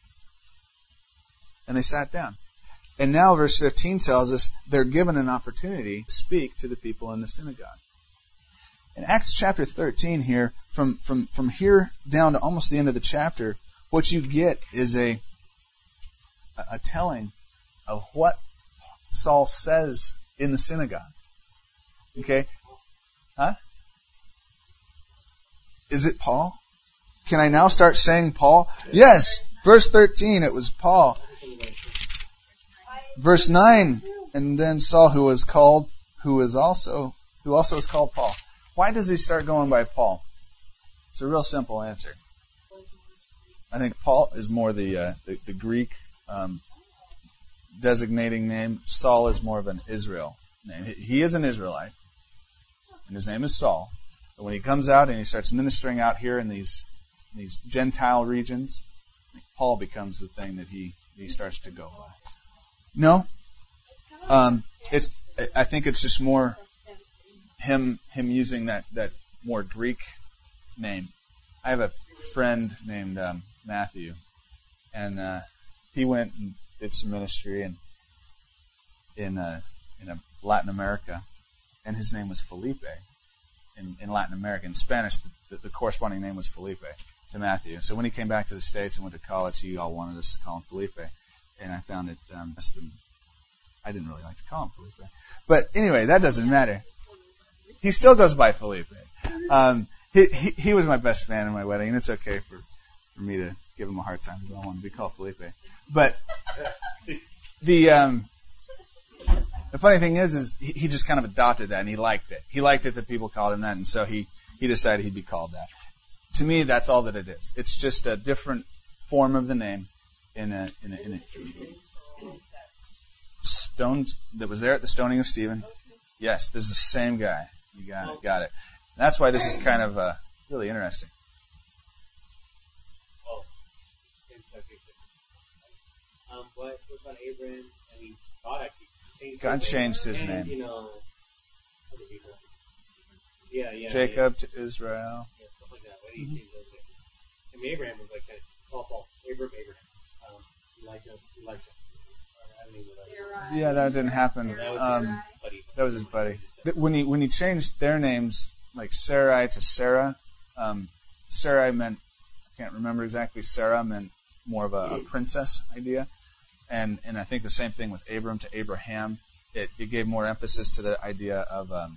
And they sat down. And now verse fifteen tells us they're given an opportunity to speak to the people in the synagogue. In Acts chapter thirteen here, from, from, from here down to almost the end of the chapter, what you get is a, a telling of what Saul says in the synagogue. Okay? Huh? Is it Paul? Can I now start saying Paul? Yes. Verse thirteen, it was Paul. Verse nine, and then Saul, who was called, who was also who also is called Paul. Why does he start going by Paul? It's a real simple answer. I think Paul is more the uh, the, the Greek um, designating name. Saul is more of an Israel name. He, he is an Israelite, and his name is Saul. But when he comes out and he starts ministering out here in these these Gentile regions, Paul becomes the thing that he, he starts to go by. No, um, it's. I think it's just more him him using that, that more Greek name. I have a friend named um, Matthew, and uh, he went and did some ministry in in uh, in uh, Latin America, and his name was Felipe. In, in Latin America, in Spanish, the, the corresponding name was Felipe to Matthew. So when he came back to the States and went to college, he all wanted us to call him Felipe, and I found it. Um, I didn't really like to call him Felipe, but anyway, that doesn't matter. He still goes by Felipe. Um, he, he he was my best man in my wedding, and it's okay for, for me to give him a hard time. I don't want to be called Felipe. But the um, the funny thing is, is he, he just kind of adopted that, and he liked it. He liked it that people called him that, and so he, he decided he'd be called that. To me, that's all that it is. It's just a different form of the name in a in a, in a stone that was there at the stoning of Stephen. Yes, this is the same guy. You got it, got it. That's why this is kind of uh, really interesting. Oh, same subject. Um, what was about Abraham? I mean, God actually changed. God his changed his and, name. You know, other people. Yeah, yeah. Jacob yeah. to Israel. Yeah, stuff like that. Why did he change those names? I mean, Abraham was like kind of Paul, Paul, Abraham, Abraham, um, Elijah, Elijah. I don't even know. Yeah, that didn't happen. That was Um, his buddy. that was his buddy. When he when he changed their names, like Sarai to Sarah, um, Sarai meant, I can't remember exactly. Sarah meant more of a, a princess idea, and and I think the same thing with Abram to Abraham. It it gave more emphasis to the idea of um,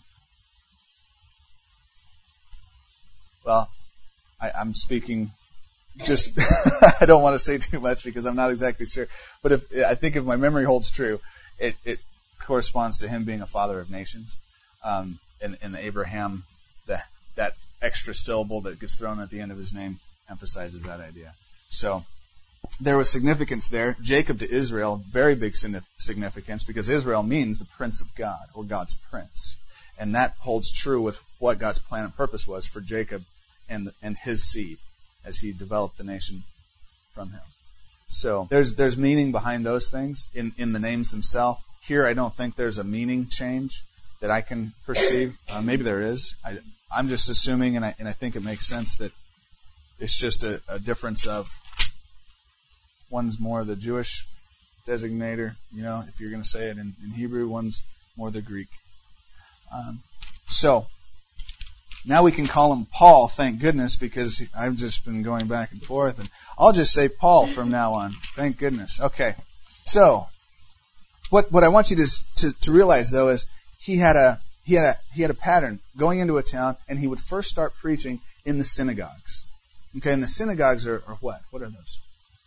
well, I, I'm speaking. Just, I don't want to say too much because I'm not exactly sure. But if I think if my memory holds true, it, it corresponds to him being a father of nations. Um, and, and Abraham, the, that extra syllable that gets thrown at the end of his name emphasizes that idea. So there was significance there. Jacob to Israel, very big significance because Israel means the prince of God or God's prince. And that holds true with what God's plan and purpose was for Jacob and and his seed as he developed the nation from him. So there's there's meaning behind those things in, in the names themselves. Here I don't think there's a meaning change that I can perceive. Uh, maybe there is. I, I'm just assuming, and I and I think it makes sense that it's just a, a difference of one's more the Jewish designator, you know, if you're going to say it in, in Hebrew, one's more the Greek. Um, so now we can call him Paul, thank goodness, because I've just been going back and forth. And I'll just say Paul from now on. Thank goodness. Okay. So, what what I want you to to, to realize though is he had a he had a he had a pattern going into a town, and he would first start preaching in the synagogues. Okay, and the synagogues are, are what? What are those?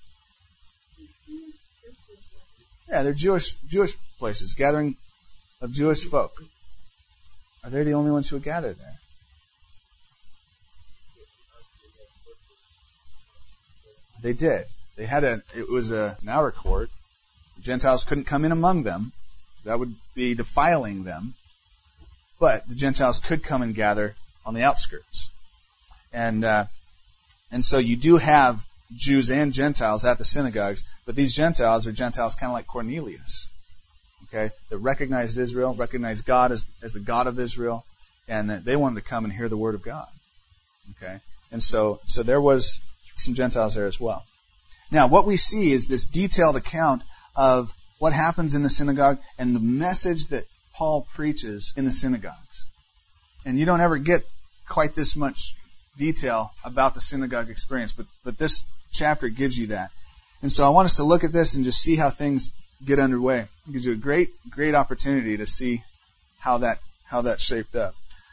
Yeah, they're Jewish Jewish places, gathering of Jewish folk. Are they the only ones who would gather there? They did. They had a. It was a, an outer court. The Gentiles couldn't come in among them. That would be defiling them. But the Gentiles could come and gather on the outskirts. And uh, and so you do have Jews and Gentiles at the synagogues, but these Gentiles are Gentiles kind of like Cornelius, okay, that recognized Israel, recognized God as as the God of Israel, and that they wanted to come and hear the word of God, okay. And so so there was some Gentiles there as well. Now, what we see is this detailed account of what happens in the synagogue and the message that Paul preaches in the synagogues. And you don't ever get quite this much detail about the synagogue experience, but, but this chapter gives you that. And so I want us to look at this and just see how things get underway. It gives you a great, great opportunity to see how that how that shaped up.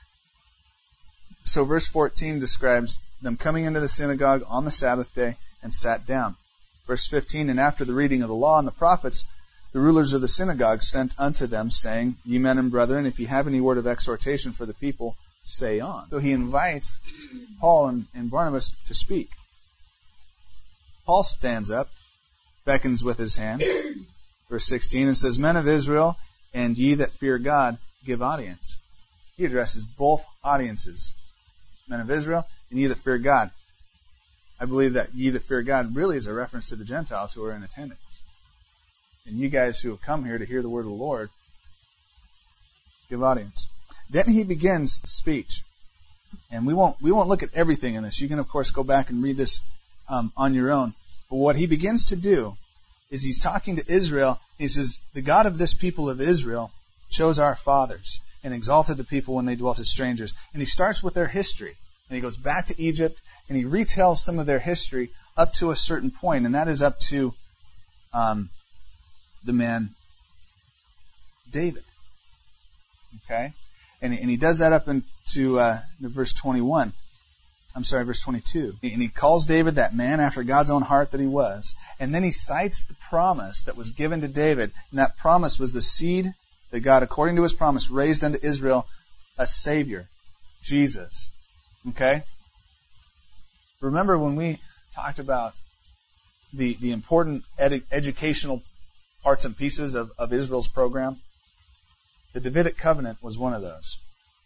So verse fourteen describes them coming into the synagogue on the Sabbath day and sat down. Verse fifteen, and after the reading of the law and the prophets, the rulers of the synagogue sent unto them, saying, Ye men and brethren, if ye have any word of exhortation for the people, say on. So he invites Paul and, and Barnabas to speak. Paul stands up, beckons with his hand, verse sixteen, and says, Men of Israel, and ye that fear God, give audience. He addresses both audiences, men of Israel, and ye that fear God. I believe that ye that fear God really is a reference to the Gentiles who are in attendance. And you guys who have come here to hear the word of the Lord, give audience. Then he begins speech. And we won't we won't look at everything in this. You can, of course, go back and read this um, on your own. But what he begins to do is he's talking to Israel. He says, the God of this people of Israel chose our fathers and exalted the people when they dwelt as strangers. And he starts with their history. And he goes back to Egypt, and he retells some of their history up to a certain point, and that is up to um, the man David. Okay? And he, and he does that up into uh, verse twenty-one. I'm sorry, verse twenty-two. And he calls David that man after God's own heart that he was. And then he cites the promise that was given to David, and that promise was the seed that God, according to his promise, raised unto Israel a Savior, Jesus. Okay? Remember when we talked about the the important ed- educational parts and pieces of, of Israel's program? The Davidic covenant was one of those.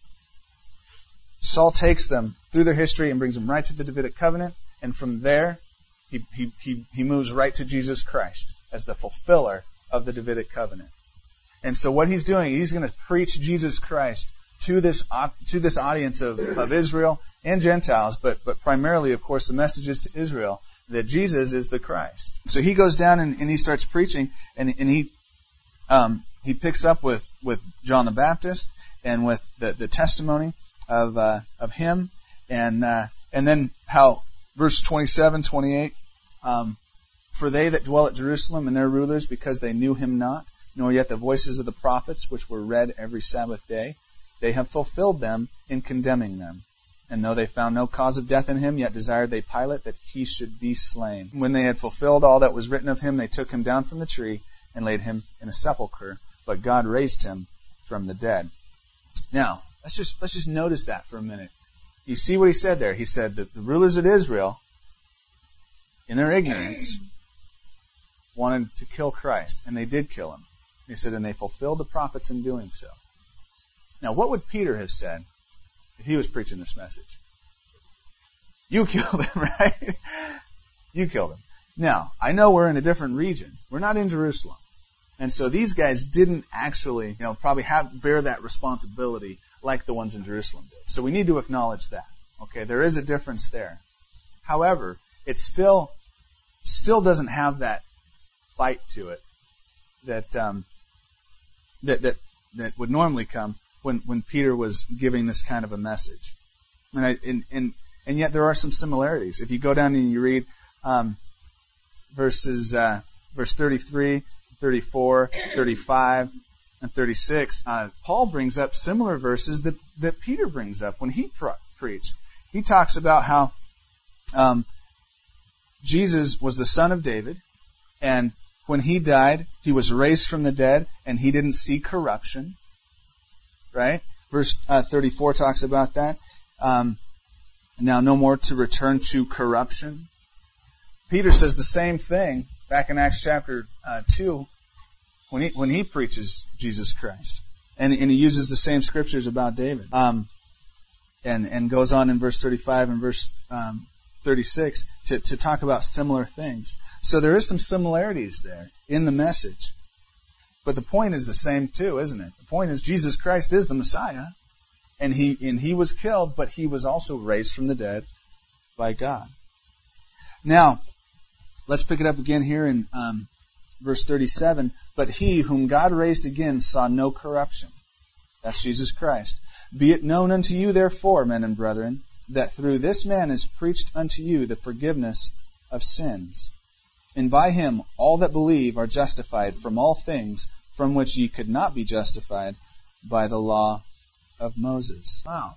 Saul takes them through their history and brings them right to the Davidic covenant, and from there he he he, he moves right to Jesus Christ as the fulfiller of the Davidic covenant. And so what he's doing, he's going to preach Jesus Christ to this to this audience of, of Israel and Gentiles, but but primarily, of course, the message is to Israel that Jesus is the Christ. So he goes down and, and he starts preaching, and and he um, he picks up with, with John the Baptist and with the, the testimony of uh, of him, and uh, and then how verse twenty-seven, twenty-eight, um, for they that dwell at Jerusalem and their rulers, because they knew him not, nor yet the voices of the prophets which were read every Sabbath day, they have fulfilled them in condemning them. And though they found no cause of death in him, yet desired they Pilate that he should be slain. When they had fulfilled all that was written of him, they took him down from the tree and laid him in a sepulchre. But God raised him from the dead. Now, let's just let's just notice that for a minute. You see what he said there? He said that the rulers of Israel, in their ignorance, wanted to kill Christ, and they did kill him. He said, and they fulfilled the prophets in doing so. Now, what would Peter have said if he was preaching this message? You killed him, right? You killed him. Now, I know we're in a different region. We're not in Jerusalem. And so these guys didn't actually, you know, probably have bear that responsibility like the ones in Jerusalem did. So we need to acknowledge that. Okay, there is a difference there. However, it still still doesn't have that bite to it that um, that that that would normally come when, when Peter was giving this kind of a message. And, I, and, and, and yet there are some similarities. If you go down and you read um, verses, uh, verse thirty-three, thirty-four, thirty-five, and thirty-six, uh, Paul brings up similar verses that, that Peter brings up when he pro- preached. He talks about how um, Jesus was the son of David, and when he died, he was raised from the dead, and he didn't see corruption. Right? Verse uh, thirty-four talks about that. Um, now, no more to return to corruption. Peter says the same thing back in Acts chapter uh, two when he when he preaches Jesus Christ, and and he uses the same scriptures about David. Um, and and goes on in verse thirty-five and verse um, thirty-six to to talk about similar things. So there is some similarities there in the message. But the point is the same too, isn't it? The point is Jesus Christ is the Messiah, and he and he was killed, but he was also raised from the dead by God. Now, let's pick it up again here in um, verse thirty-seven. But he whom God raised again saw no corruption. That's Jesus Christ. Be it known unto you, therefore, men and brethren, that through this man is preached unto you the forgiveness of sins. And by him all that believe are justified from all things from which ye could not be justified by the law of Moses. Wow.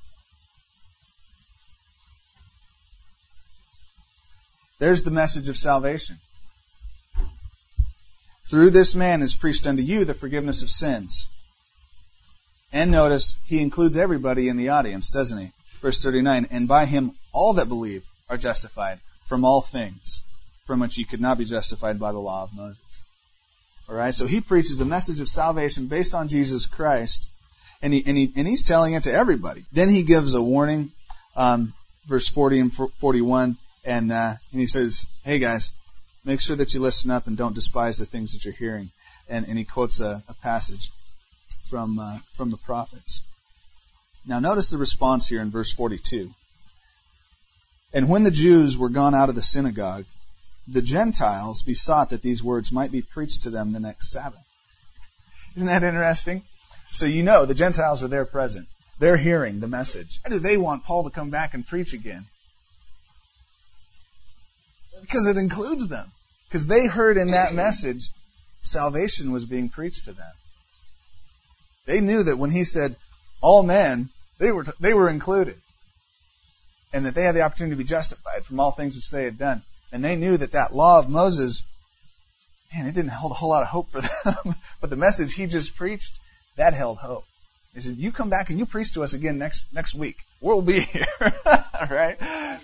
There's the message of salvation. Through this man is preached unto you the forgiveness of sins. And notice, he includes everybody in the audience, doesn't he? Verse thirty-nine, and by him all that believe are justified from all things from which you could not be justified by the law of Moses. Alright, so he preaches a message of salvation based on Jesus Christ, and he and he and he's telling it to everybody. Then he gives a warning, um, verse forty and forty-one, and uh, and he says, hey guys, make sure that you listen up and don't despise the things that you're hearing. And, and he quotes a, a passage from uh, from the prophets. Now notice the response here in verse forty-two. And when the Jews were gone out of the synagogue, the Gentiles besought that these words might be preached to them the next Sabbath. Isn't that interesting? So you know the Gentiles are there present. They're hearing the message. Why do they want Paul to come back and preach again? Because it includes them. Because they heard in that message salvation was being preached to them. They knew that when he said all men, they were they were included. And that they had the opportunity to be justified from all things which they had done. And they knew that that law of Moses, man, it didn't hold a whole lot of hope for them. But the message he just preached, that held hope. He said, you come back and you preach to us again next next week. We'll be here. Right?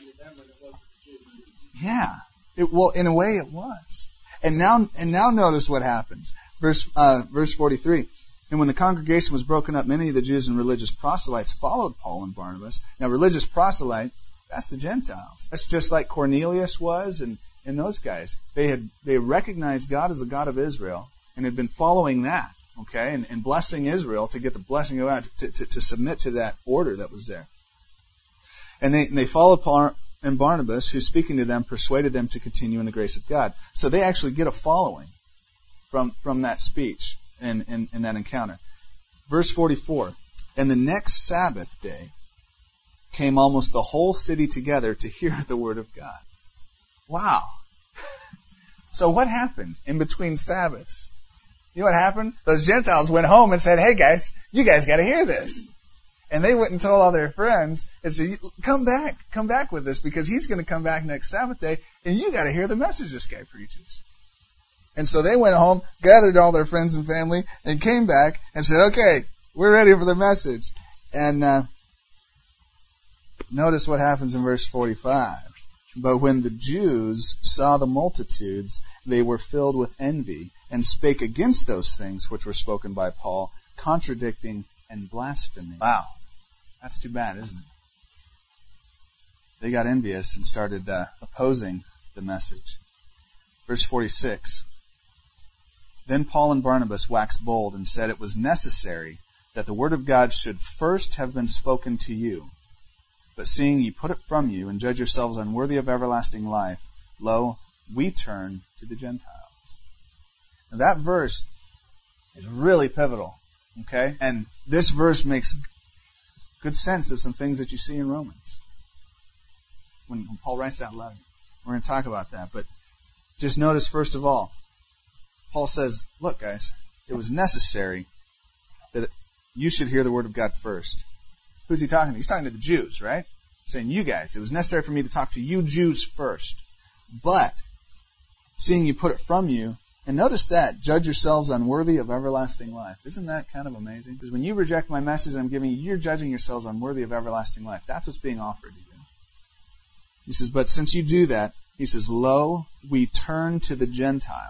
Yeah. It, well, in a way it was. And now and now notice what happens. Verse uh, verse forty-three. And when the congregation was broken up, many of the Jews and religious proselytes followed Paul and Barnabas. Now, religious proselyte, that's the Gentiles. That's just like Cornelius was and, and those guys. They had they recognized God as the God of Israel and had been following that, okay, and, and blessing Israel to get the blessing of God, to, to, to submit to that order that was there. And they, and they followed Paul and Barnabas, who speaking to them persuaded them to continue in the grace of God. So they actually get a following from, from that speech. In, in, in that encounter. Verse forty-four. And the next Sabbath day came almost the whole city together to hear the word of God. Wow. So what happened in between Sabbaths? You know what happened? Those Gentiles went home and said, hey guys, you guys got to hear this. And they went and told all their friends and said, come back, come back with this because he's going to come back next Sabbath day and you got to hear the message this guy preaches. And so they went home, gathered all their friends and family, and came back and said, okay, we're ready for the message. And uh, notice what happens in verse forty-five. But when the Jews saw the multitudes, they were filled with envy, and spake against those things which were spoken by Paul, contradicting and blaspheming. Wow, that's too bad, isn't it? They got envious and started uh, opposing the message. Verse forty-six. Then Paul and Barnabas waxed bold and said it was necessary that the word of God should first have been spoken to you. But seeing ye put it from you and judge yourselves unworthy of everlasting life, lo, we turn to the Gentiles. Now that verse is really pivotal, okay? And this verse makes good sense of some things that you see in Romans. When, when Paul writes that letter. We're going to talk about that. But just notice, first of all, Paul says, look, guys, it was necessary that you should hear the word of God first. Who's he talking to? He's talking to the Jews, right? Saying, you guys, it was necessary for me to talk to you Jews first. But, seeing you put it from you, and notice that, judge yourselves unworthy of everlasting life. Isn't that kind of amazing? Because when you reject my message I'm giving you, you're judging yourselves unworthy of everlasting life. That's what's being offered to you. He says, but since you do that, he says, lo, we turn to the Gentiles.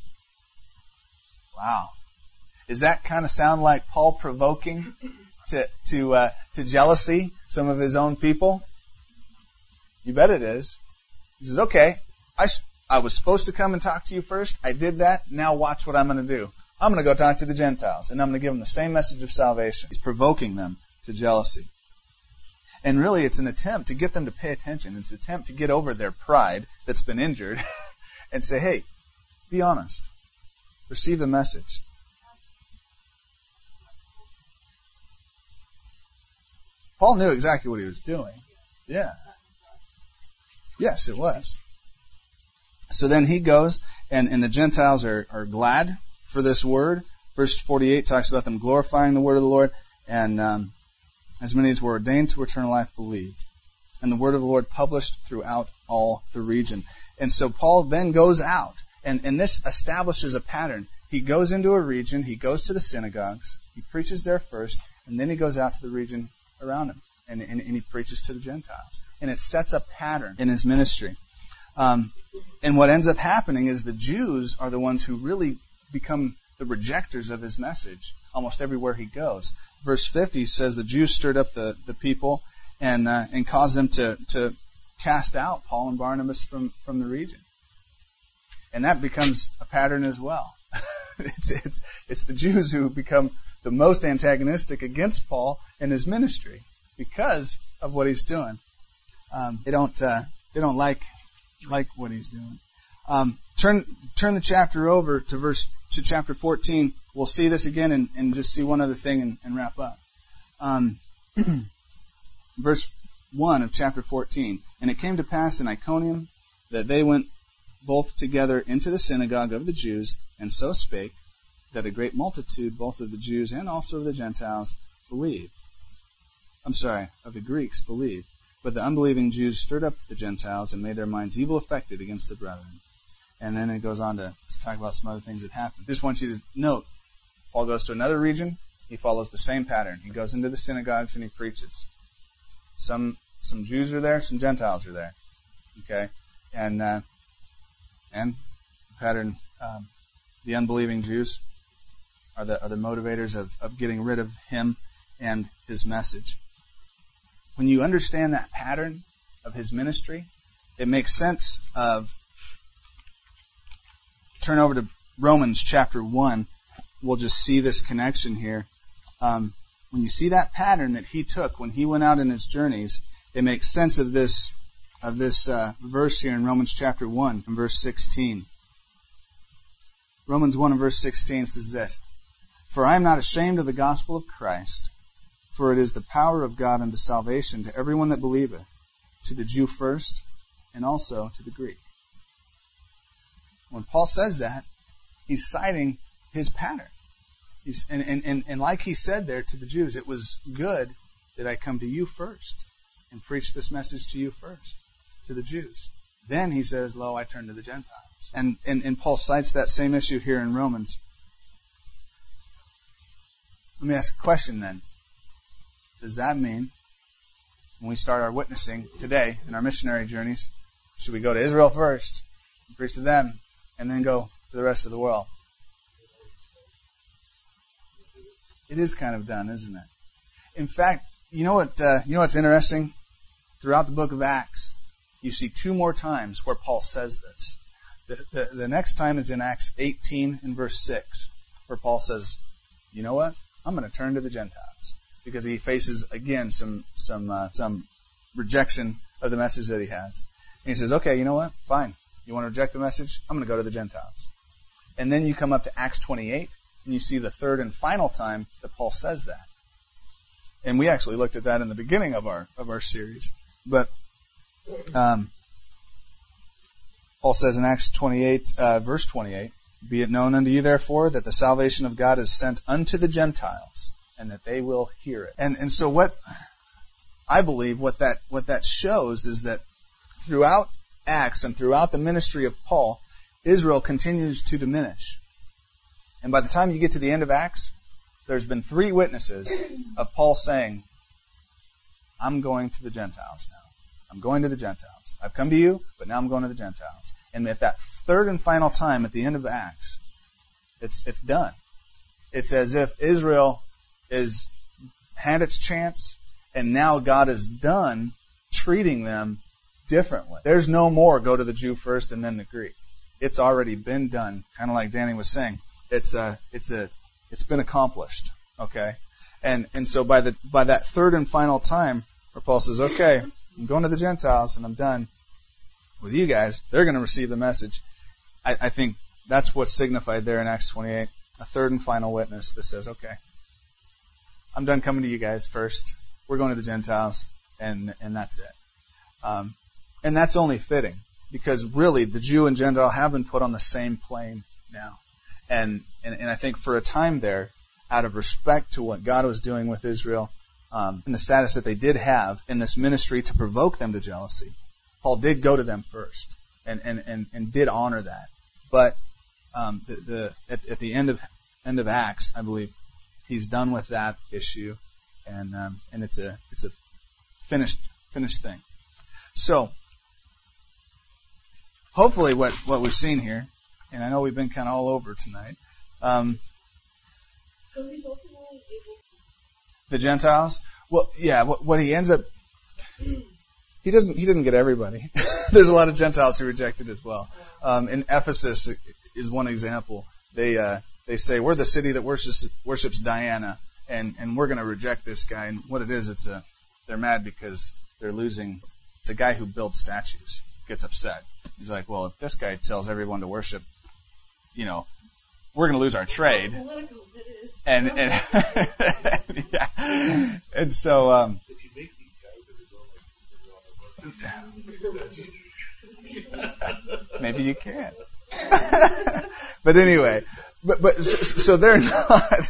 Wow. Does that kind of sound like Paul provoking to to uh, to jealousy some of his own people? You bet it is. He says, okay, I, I was supposed to come and talk to you first. I did that. Now watch what I'm going to do. I'm going to go talk to the Gentiles, and I'm going to give them the same message of salvation. He's provoking them to jealousy. And really, it's an attempt to get them to pay attention. It's an attempt to get over their pride that's been injured and say, hey, be honest. Receive the message. Paul knew exactly what he was doing. Yeah. Yes, it was. So then he goes, and, and the Gentiles are, are glad for this word. Verse forty-eight talks about them glorifying the word of the Lord, and um, as many as were ordained to eternal life believed. And the word of the Lord published throughout all the region. And so Paul then goes out And, and this establishes a pattern. He goes into a region, he goes to the synagogues, he preaches there first, and then he goes out to the region around him, and, and, and he preaches to the Gentiles. And it sets a pattern in his ministry. Um, and what ends up happening is the Jews are the ones who really become the rejectors of his message almost everywhere he goes. Verse fifty says the Jews stirred up the, the people and uh, and caused them to, to cast out Paul and Barnabas from, from the region. And that becomes a pattern as well. it's, it's, it's the Jews who become the most antagonistic against Paul and his ministry because of what he's doing. Um, they don't uh, they don't like like what he's doing. Um, turn turn the chapter over to verse to chapter fourteen. We'll see this again and, and just see one other thing and, and wrap up. Um, verse one of chapter fourteen. And it came to pass in Iconium that they went both together into the synagogue of the Jews, and so spake, that a great multitude, both of the Jews and also of the Gentiles, believed. I'm sorry, of the Greeks believed. But the unbelieving Jews stirred up the Gentiles and made their minds evil affected against the brethren. And then it goes on to talk about some other things that happened. Just want you to note, Paul goes to another region, he follows the same pattern. He goes into the synagogues and he preaches. Some some Jews are there, some Gentiles are there. Okay? And uh, and pattern, um, the unbelieving Jews are the, are the motivators of, of getting rid of him and his message. When you understand that pattern of his ministry, it makes sense of... Turn over to Romans chapter one. We'll just see this connection here. Um, when you see that pattern that he took when he went out in his journeys, it makes sense of this of this uh, verse here in Romans chapter one and verse sixteen. Romans one and verse sixteen says this, For I am not ashamed of the gospel of Christ, for it is the power of God unto salvation to everyone that believeth, to the Jew first, and also to the Greek. When Paul says that, he's citing his pattern. He's, and, and, and, and like he said there to the Jews, it was good that I come to you first and preach this message to you first, to the Jews. Then he says, Lo, I turn to the Gentiles. And, and, and Paul cites that same issue here in Romans. Let me ask a question then. Does that mean when we start our witnessing today in our missionary journeys, should we go to Israel first and preach to them and then go to the rest of the world? It is kind of done, isn't it? In fact, you know what? Uh, you know what's interesting? Throughout the book of Acts, you see two more times where Paul says this. The, the, the next time is in Acts eighteen and verse six, where Paul says, "You know what? I'm going to turn to the Gentiles," because he faces again some some uh, some rejection of the message that he has. And he says, "Okay, you know what? Fine. You want to reject the message? I'm going to go to the Gentiles." And then you come up to Acts twenty-eight, and you see the third and final time that Paul says that. And we actually looked at that in the beginning of our of our series. But um, Paul says in Acts twenty-eight, uh, verse twenty-eight, "Be it known unto you, therefore, that the salvation of God is sent unto the Gentiles, and that they will hear it." And and so what I believe what that what that shows is that throughout Acts and throughout the ministry of Paul, Israel continues to diminish. And by the time you get to the end of Acts, there's been three witnesses of Paul saying, "I'm going to the Gentiles now. I'm going to the Gentiles. I've come to you, but now I'm going to the Gentiles." And at that third and final time at the end of Acts, it's it's done. It's as if Israel is had its chance, and now God is done treating them differently. There's no more go to the Jew first and then the Greek. It's already been done. Kind of like Danny was saying. It's a it's a it's been accomplished. Okay? And and so by the by that third and final time where Paul says, "Okay, I'm going to the Gentiles and I'm done with you guys," they're going to receive the message. I, I think that's what's signified there in Acts twenty-eight. A third and final witness that says, "Okay, I'm done coming to you guys first. We're going to the Gentiles, and and that's it." Um, and that's only fitting, because really the Jew and Gentile have been put on the same plane now. And, and, and I think for a time there, out of respect to what God was doing with Israel, um, and the status that they did have in this ministry to provoke them to jealousy, Paul did go to them first and, and, and, and did honor that. but um, the, the at, at the end of end of Acts, I believe, he's done with that issue, and um, and it's a it's a finished finished thing. So hopefully, what, what we've seen here, and I know we've been kind of all over tonight. Um, So he's ultimately able to. the Gentiles, well, yeah, what, what he ends up, he doesn't he didn't get everybody. There's a lot of Gentiles who rejected as well. Um, in Ephesus is one example. They uh, they say we're the city that worships worships Diana, and, and we're going to reject this guy. And what it is, it's a they're mad because they're losing. It's a guy who builds statues gets upset. He's like, well, if this guy tells everyone to worship, you know, we're going to lose our trade. Political it is. And and yeah. And so um, If you make these guys that are going maybe you can. But anyway, but but so, so they're not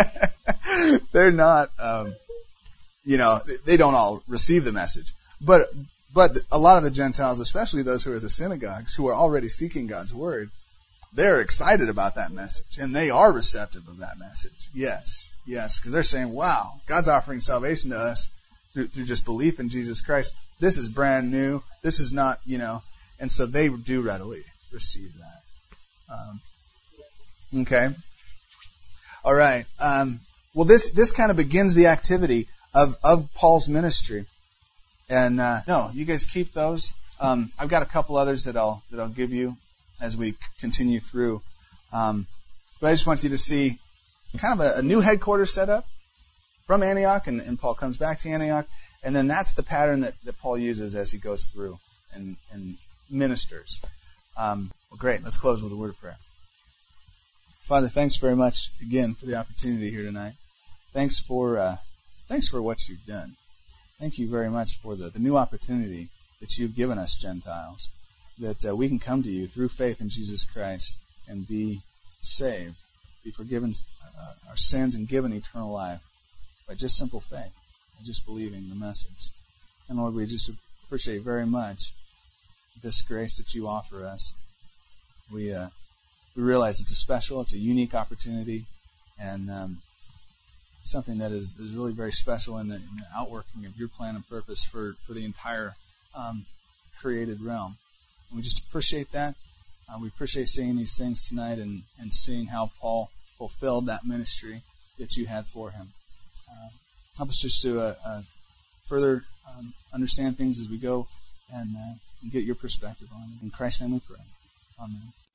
they're not um, you know, they don't all receive the message. But but a lot of the Gentiles, especially those who are the synagogues, who are already seeking God's word, they're excited about that message, and they are receptive of that message. Yes, yes, because they're saying, wow, God's offering salvation to us through, through just belief in Jesus Christ. This is brand new. This is not, you know, and so they do readily receive that. Um, okay. All right. Um, well, this, this kind of begins the activity of, of Paul's ministry. And uh, no, you guys keep those. Um, I've got a couple others that I'll that I'll give you as we continue through. Um, but I just want you to see kind of a, a new headquarters set up from Antioch, and, and Paul comes back to Antioch, and then that's the pattern that, that Paul uses as he goes through and, and ministers. Um, well, great. Let's close with a word of prayer. Father, thanks very much again for the opportunity here tonight. Thanks for uh, thanks for what you've done. Thank you very much for the, the new opportunity that you've given us, Gentiles, that uh, we can come to you through faith in Jesus Christ and be saved, be forgiven uh, our sins and given eternal life by just simple faith, by just believing the message. And Lord, we just appreciate very much this grace that you offer us. We uh, we realize it's a special, it's a unique opportunity, and um, something that is, is really very special in the, in the outworking of your plan and purpose for, for the entire um, created realm. And we just appreciate that. Uh, we appreciate seeing these things tonight and, and seeing how Paul fulfilled that ministry that you had for him. Uh, help us just to uh, uh, further um, understand things as we go and, uh, and get your perspective on it. In Christ's name we pray. Amen.